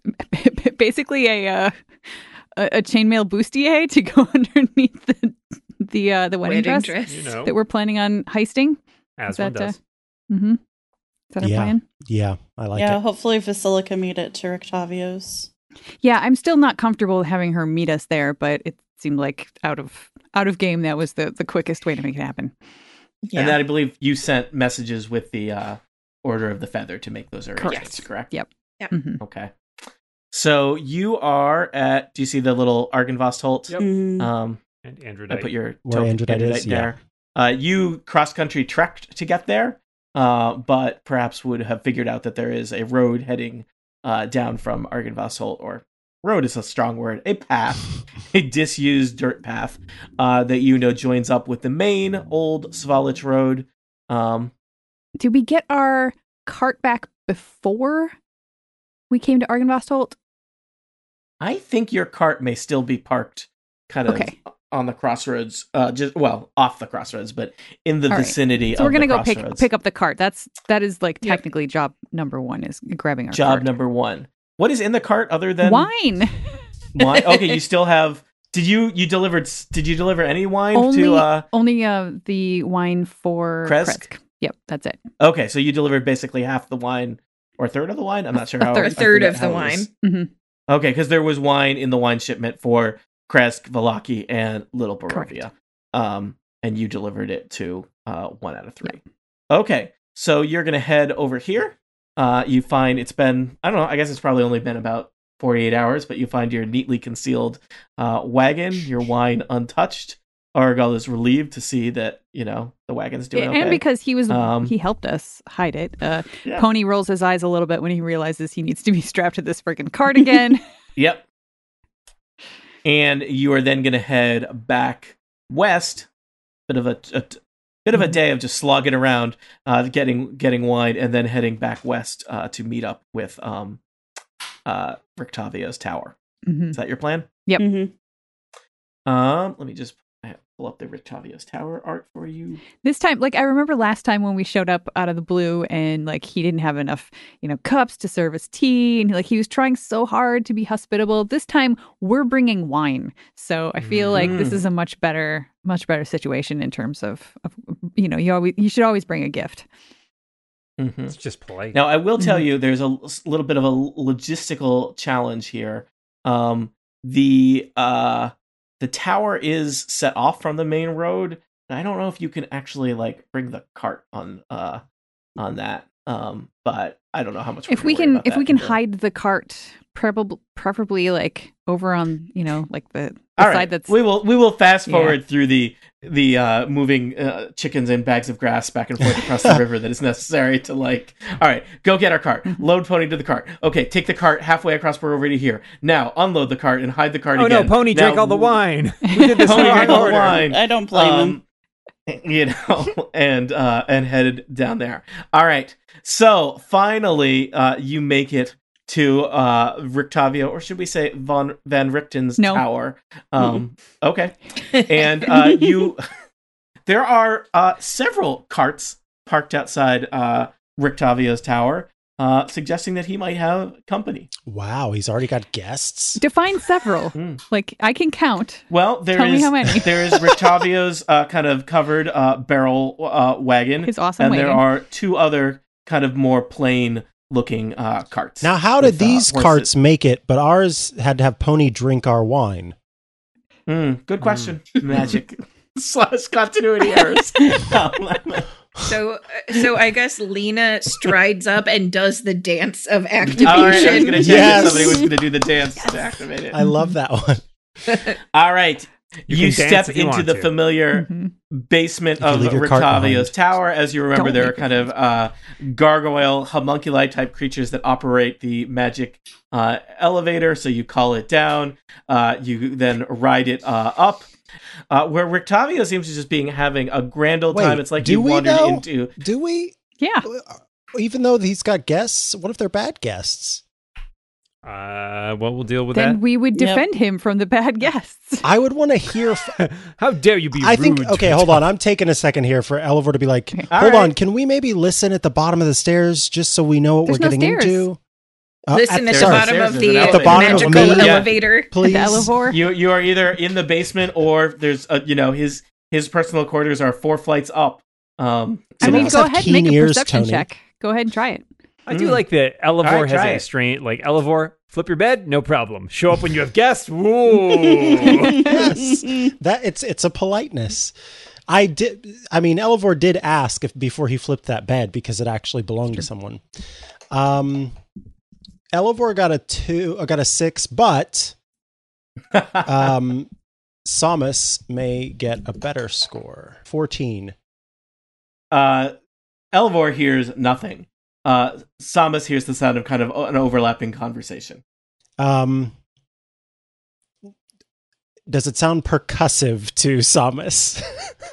basically a uh, a, a chainmail bustier to go underneath the the uh, the wedding, Wedding dress, dress. You know, that we're planning on heisting. as Is one that, uh, does. Mm-hmm. Is that our Yeah. plan? Yeah, I like yeah, it. hopefully Vasilica made it to Rictavio's. Yeah, I'm still not comfortable having her meet us there, but it seemed like out of out of game that was the, the quickest way to make it happen. Yeah. And then I believe you sent messages with the uh, Order of the Feather to make those arrangements, correct? Yep. Yep. Mhm. Okay. So you are at, do you see the little Argynvost Holt? Yep. Mhm. Um, And I Androdite. put your Where token Androdite is, Androdite there. Uh, you cross-country trekked to get there, uh, but perhaps would have figured out that there is a road heading uh, down from Argynvost Holt, or road is a strong word, a path, a disused dirt path uh, that you know joins up with the main old Svalich road. Um, Did we get our cart back before we came to Argynvost Holt? I think your cart may still be parked kind of Okay. on the crossroads, uh, just well off the crossroads, but in the All right. vicinity. So we're of gonna the go pick crossroads. pick up the cart. That's that is like Yep. technically job number one is grabbing our Job cart. number one. What is in the cart other than Wine. wine? Okay, you still have. Did you you delivered? Did you deliver any wine only to? uh only uh the wine for Kresk? Kresk. Yep, that's it. Okay, so you delivered basically half the wine or a third of the wine. I'm not sure A how. third. I A third forget of the how it was. wine. hmm Okay, because there was wine in the wine shipment for Kresk, Valaki, and Little Correct. Barovia. Um, and you delivered it to uh, one out of three. Okay, so you're going to head over here. Uh, you find it's been, I don't know, I guess it's probably only been about forty-eight hours, but you find your neatly concealed uh, wagon, your wine untouched. Argal is relieved to see that, you know, the wagon's doing And okay. because he was Um, he helped us hide it. Uh, Yeah. Pony rolls his eyes a little bit when he realizes he needs to be strapped to this freaking cart again. Yep. And you are then going to head back west. Bit of a, a bit of a day of just slogging around, uh, getting getting wine, and then heading back west uh, to meet up with um, uh, Rictavio's tower. Mhm. Is that your plan? Yep. Mhm. Um, let me just pull up the Rictavio's tower art for you. This time, like I remember last time when we showed up out of the blue and like he didn't have enough, you know, cups to serve us tea, and like he was trying so hard to be hospitable. This time we're bringing wine, so I feel like this Mm. is a much better, much better situation in terms of, of you know, you always you should always bring a gift. Mm-hmm. It's just polite. Now, I will tell Mhm. you, there's a l- little bit of a logistical challenge here. Um, the uh, the tower is set off from the main road, and I don't know if you can actually like bring the cart on uh on that. Um, but I don't know how much. we're If we gonna worry can, about if that we can until- hide the cart, preferably, preferably like over on, you know, like the, the All side right, that's we will we will fast Yeah. forward through the the uh, moving uh, chickens and bags of grass back and forth across the river that is necessary to like. All right, go get our cart. Mm-hmm. Load Pony to the cart. Okay, take the cart halfway across over to here. Now unload the cart and hide the cart oh again. no, Pony Now, drank all the wine. We did this Pony in the drank wrong all the order. wine. I don't blame him. Um, you know, and uh, and headed down there. All right. So finally, uh, you make it to uh, Rictavio, or should we say Von Van Richten's No. tower? Um, okay, and uh, you. There are uh, several carts parked outside uh, Rictavio's tower, uh, suggesting that he might have company. Wow, he's already got guests. define several. Mm. Like I can count. Well, there Tell me is how many. there is Rictavio's uh, kind of covered uh, barrel uh, wagon, His awesome and wagon. there are two other kind of more plain looking uh, carts. Now, how did with, uh, these horses. carts make it, but ours had to have Pony drink our wine? Mm, good question. Magic slash continuity errors. So, uh, so I guess Lena strides up and does the dance of All right, I was activation. going to check Yes. if somebody was going to do the dance to activate it. I love that one. All right. You You, can dance step if you into want the to. familiar Mhm. basement If you of leave your cart Rictavio's behind. tower. As you remember, Don't there are leave kind of uh, gargoyle, homunculi type creatures that operate the magic uh, elevator. So you call it down. Uh, you then ride it uh, up. Uh, where Rictavio seems to just being having a grand old Wait, time. It's like do you we wandered though? into. Do we? Yeah. Even though he's got guests, what if they're bad guests? Uh, well, we'll deal with Then we would Yep. defend him from the bad guests. I would want to hear. F- that. How dare you be I rude? think. Okay, to- hold on. I'm taking a second here for Elivor to be like, Okay. All hold right. on. Can we maybe listen at the bottom of the stairs just so we know what There's we're no getting stairs. into? Uh, Listen at, at- the sorry. bottom There's of an the, elevator. At the bottom of magical me. elevator. Please. The Elevor. You you are either in the basement or there's a, you know his his personal quarters are four flights up. Um, I Some mean, of us go have ahead and make keen a ears, perception Tony. check. Go ahead and try it. I do Mm. like that Elevor All right, has try a it. strain. Like Elevor, flip your bed, no problem. Show up when you have guests. Whoa. Yes. That it's it's a politeness. I did. I mean, Elevor did ask if before he flipped that bed because it actually belonged to someone. Um, Elevor got a two, uh, got a six, but um, Samus may get a better score. Fourteen. uh, Elvor hears nothing. Uh, Samus hears the sound of kind of an overlapping conversation. Um, does it sound percussive to Samus?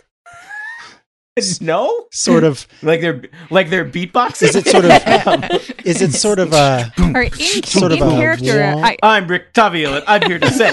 No, Sort of. like they're like they're beatboxing. Is it sort of? Is it sort of a? All right, in, Sort in of a character, wall. I, I'm Rick Tavio, and I'm here to say.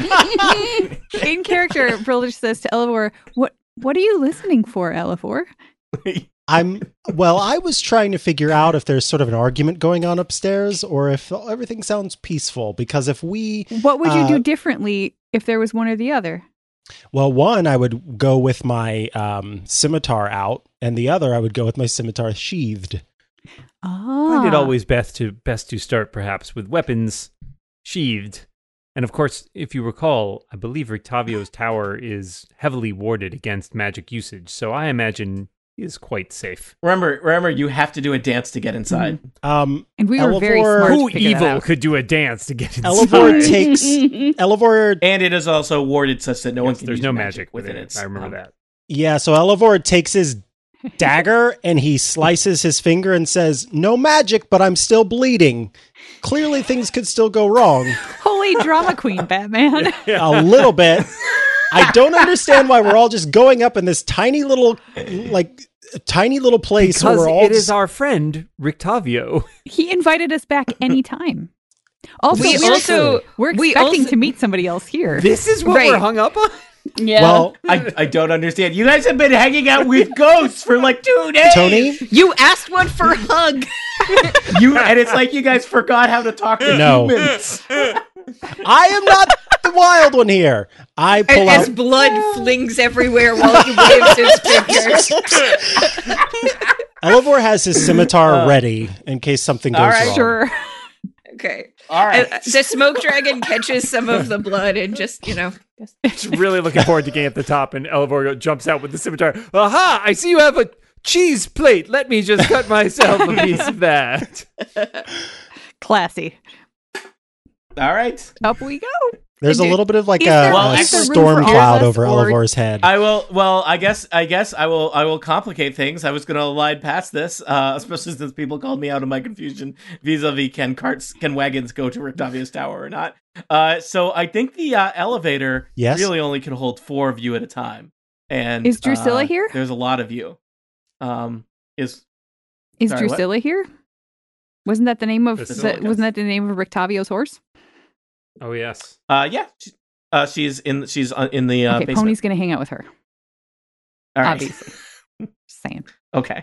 in character, Brilish says to Elevor, "What what are you listening for, Elevor?" I'm well, I was trying to figure out if there's sort of an argument going on upstairs or if everything sounds peaceful. Because if we, What would you Uh, do differently if there was one or the other? well, one, I would go with my um, scimitar out, and the other, I would go with my scimitar sheathed. I Ah, find it always best to best to start perhaps with weapons sheathed. And of course, if you recall, I believe Rictavio's tower is heavily warded against magic usage, so I imagine he is quite safe. Remember, remember, you have to do a dance to get inside. Um, and we were very Elevor- smart. Who to figure that evil out. could do a dance to get inside? Elevor takes Elevor. And it is also warded such that no one Yes, can there's use no magic magic within within it. it. I remember Um, that. Yeah, so Elevor takes his dagger and he slices his finger and says, "No magic, but I'm still bleeding. Clearly, things could still go wrong." Holy drama queen, Batman. A little bit. I don't understand why we're all just going up in this tiny little, like, tiny little place Because where we're all it is just- our friend Rictavio. He invited us back anytime. Also, We we're, also- we're we expecting also- to meet somebody else here. This is what Right. we're hung up on? Yeah. Well, I, I don't understand. You guys have been hanging out with ghosts for like two days. Tony, You asked one for a hug. You and it's like you guys forgot how to talk to No. humans. I am not the wild one here. I pull As out. blood flings everywhere while he waves his fingers. Elevor has his scimitar ready in case something goes all right, wrong. Sure. Okay. All right. Uh, the smoke dragon catches some of the blood and just, you know. Just really looking forward to getting at the top, and Elvor jumps out with the scimitar. Aha! I see you have a cheese plate. Let me just cut myself a piece of that. Classy. All right. Up we go. There's a Is little bit of like is a, there- a is there room storm for all cloud of us, over or- Elevor's head. I will. Well, I guess. I guess I will. I will complicate things. I was going to slide past this, uh, especially since people called me out of my confusion vis-a-vis can carts, can wagons go to Rictavio's tower or not? Uh, so I think the uh, elevator Yes? really only can hold four of you at a time. And Is Drusilla uh, here? There's a lot of you. Um, is Is Sorry, what? Drusilla here? Wasn't that the name of Drusilla, the, wasn't that the name of Rictavio's horse? Oh, yes. uh, yeah. She, uh, she's in. She's uh, in the uh, okay, basement. Pony's gonna hang out with her. All right. Obviously. Just saying. Okay.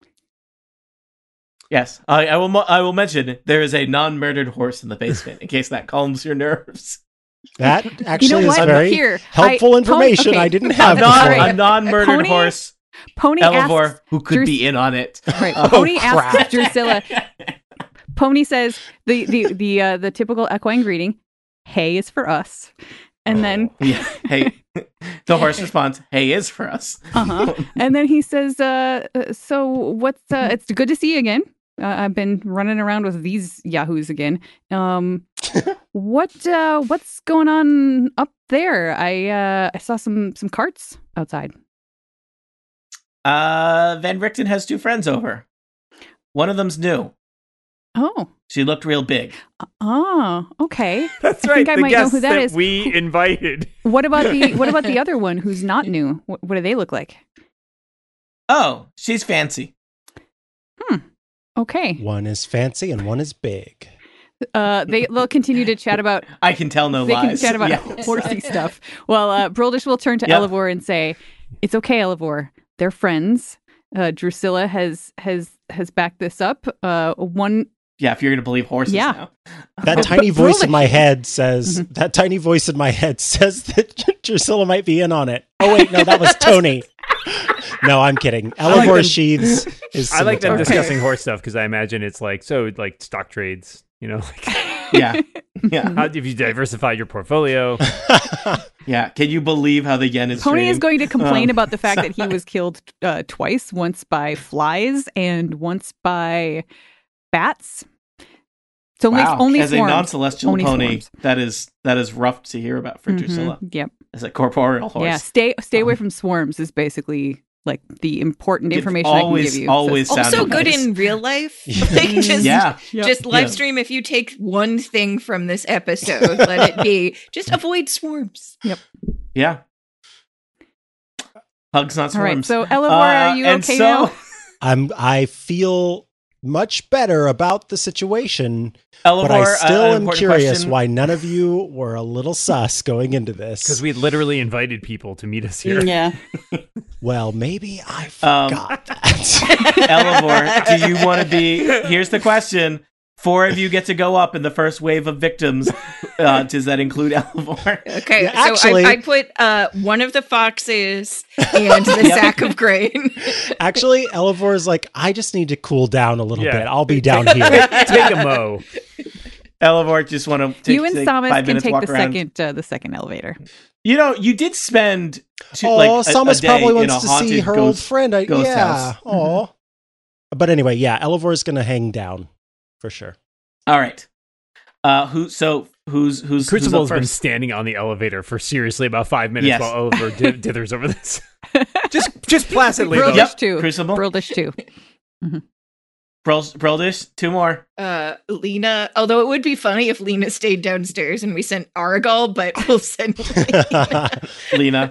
Yes, I, I will. mo- I will mention there is a non-murdered horse in the basement in case that calms your nerves. That You actually know is what? very Here, helpful I- information Pony- I okay. didn't A, have non, before. a non-murdered Pony- horse, Pony Elevor, asks, who could Drus- be in on it. right? Oh, Pony crap. asks Drusilla. Pony says the the the uh, the typical equine greeting. Hay is for us, and then Yeah. Hey, the horse responds, "Hey is for us." uh-huh. And then he says, uh, uh, so what's, uh, it's good to see you again. Uh, I've been running around with these yahoos again. Um, what, uh, what's going on up there? I, uh, I saw some, some carts outside. Uh, Van Richten has two friends over. One of them's new. Oh, She looked real big. oh, okay. That's I right. think I the might know guests who that that is. we Who- invited. What about the, what about the other one who's not new? What, what do they look like? Oh, she's fancy. Okay. One is fancy and one is big. Uh, they, they'll continue to chat about I can tell no they lies. can chat about Yes. horsey stuff. Well, uh, Broldish will turn to Yep. Elevor and say, "It's okay, Elevor. They're friends. Uh, Drusilla has has has backed this up. Uh, one yeah, if you're gonna believe horses Yeah. now. That tiny voice in my Foolish. head says that tiny voice in my head says that Drusilla might be in on it. Oh wait, no, that was Tony. No, I'm kidding. like Elevor them- Sheaths is I like them Scimitar. Okay. discussing horse stuff because I imagine it's like so like stock trades. You know, like Yeah, yeah, how have you diversified your portfolio? yeah. Can you believe how the yen is? Pony is trading? going to complain Um, about the fact that he was killed uh, twice, once by flies and once by bats. It's only Wow. only As swarms. a non-celestial Only pony, swarms. that is that is rough to hear about for Mhm. Drusilla Yep. as a corporeal horse. Yeah. Stay stay away Um, from swarms is basically like the important It's information always- I can give you. always So- sound Also good advice. in real life. Like just Yeah, Yep. just live stream if you take one thing from this episode, let it be just avoid swarms. yeah. Hugs, not All right. swarms. So Elevor, Uh, are you and okay so, now? I'm I feel much better about the situation, Elevor, but I uh, still an am important curious question. why none of you were a little sus going into this. Because we literally invited people to meet us here. Yeah. Well, maybe I Um, forgot that. Elevor, do you want to be? Here's the question: Four of you get to go up in the first wave of victims. Uh, does that include Elevor? Okay, Yeah, so actually- I, I put uh, one of the foxes and the Yep. sack of grain. Actually, Elevor is like, I just need to cool down a little Yeah. bit. I'll be down here. Take a mo. Elevor, just want to take, You and take Samus five can minutes, take walk the around. second uh, the second elevator. You know, you did spend two, Oh, like a, a Samus day probably in wants a to haunted see her ghost, old friend. I, ghost yeah. house. Oh. But anyway, yeah, Elevor is going to hang down for sure. All right. Uh, who? So who's who's Crucible who's has up been first? standing on the elevator for seriously about five minutes Yes. while Oliver di- dithers over this. just, just placidly. Brildish though. Yep. too. Crucible. Brildish too. Bril- Brildish, two more. Uh, Lena, although it would be funny if Lena stayed downstairs and we sent Aragal, but we'll send Lena. Lena.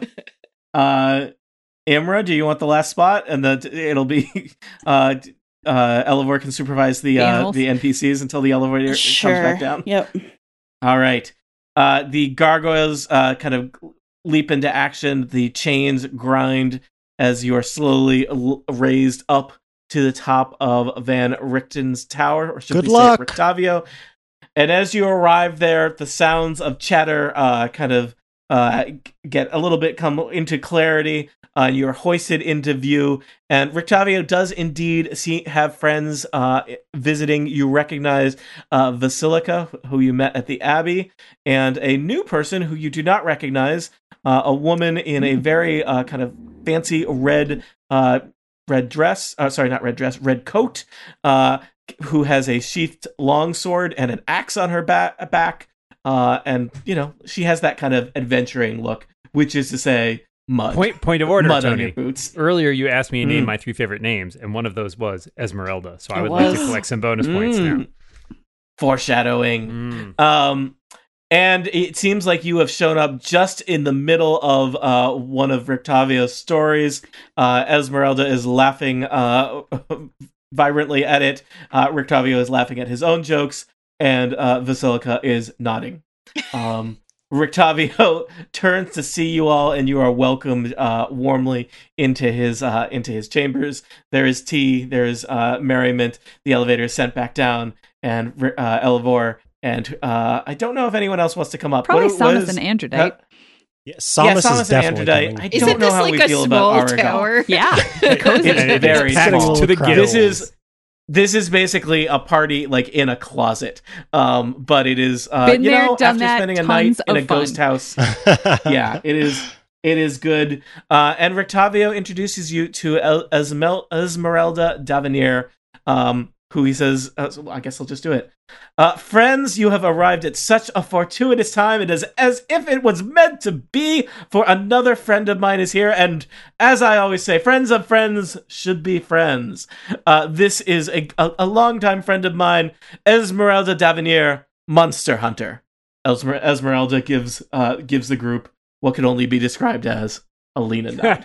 Uh, Imra, do you want the last spot? And the it'll be uh, uh, Elevor can supervise the The uh, animals? the N P Cs until the elevator Sure. comes back down. Yep. All right. Uh, the gargoyles uh, kind of leap into action. The chains grind as you are slowly l- raised up to the top of Van Richten's tower, or should Good we luck. say Rictavio. And as you arrive there, the sounds of chatter uh, kind of uh, get a little bit come into clarity. Uh, you're hoisted into view, and Rictavio does indeed see have friends uh, visiting. You recognize uh, Vasilica, who you met at the Abbey, and a new person who you do not recognize, uh, a woman in a very uh, kind of fancy red uh, red dress. Uh, sorry, not red dress, red coat. Uh, who has a sheathed longsword and an axe on her ba- back. Uh, and, you know, she has that kind of adventuring look, which is to say, mud. Point, point of order, mud on your Tony. boots. Earlier, you asked me to name Mm. my three favorite names, and one of those was Esmeralda. So I It would like to was. collect some bonus points now. Mm. Foreshadowing. Mm. Um, and it seems like you have shown up just in the middle of uh, one of Rictavio's stories. Uh, Esmeralda is laughing uh, vibrantly at it. Uh, Rictavio is laughing at his own jokes, and uh, Vasilica is nodding. Um, Rictavio turns to see you all, and you are welcomed uh, warmly into his uh, into his chambers. There is tea, there is uh, merriment. The elevator is sent back down, and uh, Elevor and uh, I don't know if anyone else wants to come up. Probably What- what Samus is- and Androdite. uh, Yeah, Samus, yeah, Samus is and definitely Androdite. coming. I Isn't don't know this how like we a feel small about Aragal. tower? Yeah. It's It's very packed small. to the Crowd. gills. This is this is basically a party like in a closet, um, but it is uh, Been you there, know done after that, spending a night tons in a of ghost fun. house. Yeah, it is. It is good. Uh, and Rictavio introduces you to El- Esmel- Esmeralda Davenier, um, who he says, uh, so I guess I'll just do it. Uh, friends, you have arrived at such a fortuitous time. It is as if it was meant to be, for another friend of mine is here. And as I always say, friends of friends should be friends. Uh, this is a, a, a longtime friend of mine, Esmeralda Davenier, Monster Hunter. Esmer- Esmeralda gives uh, gives the group what could only be described as a Lena nod.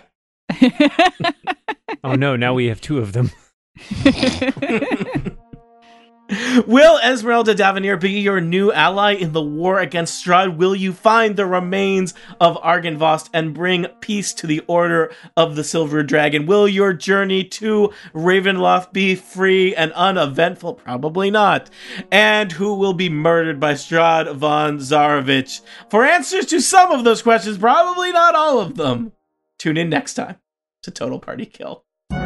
Oh no, now we have two of them. Will Esmeralda Davenir be your new ally in the war against Strahd? Will you find the remains of Argynvost and bring peace to the Order of the Silver Dragon? Will your journey to Ravenloft be free and uneventful? Probably not. And who will be murdered by Strahd von Zarovich? For answers to some of those questions, probably not all of them, tune in next time to Total Party Kill.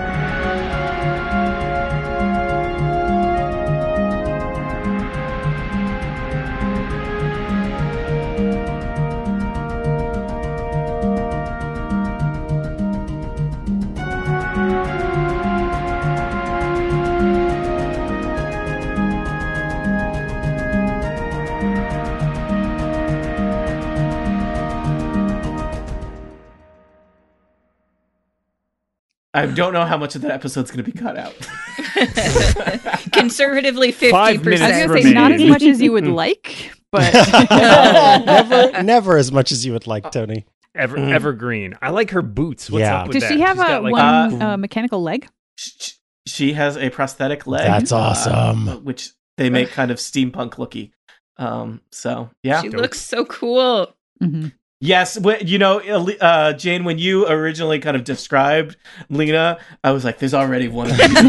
I don't know how much of that episode's going to be cut out. Conservatively, fifty Five percent. minutes I was going to say not as much as you would like, but never, never as much as you would like, Tony. Ever, Mm. Evergreen. I like her boots. What's Yeah. up with does that? she have She's a got, like, one uh, uh, mechanical leg? Sh- she has a prosthetic leg. That's uh, awesome. which they make kind of steampunk looky. Um, so, yeah. She Dope. looks so cool. Mm-hmm. Yes, wh- you know, uh, Jane, when you originally kind of described Lena, I was like, there's already one of these.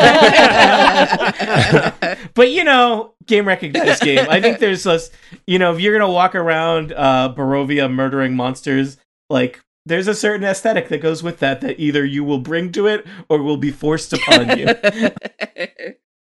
But, you know, game recognized game. I think there's this, you know, if you're going to walk around uh, Barovia murdering monsters, like, there's a certain aesthetic that goes with that, that either you will bring to it or will be forced upon you.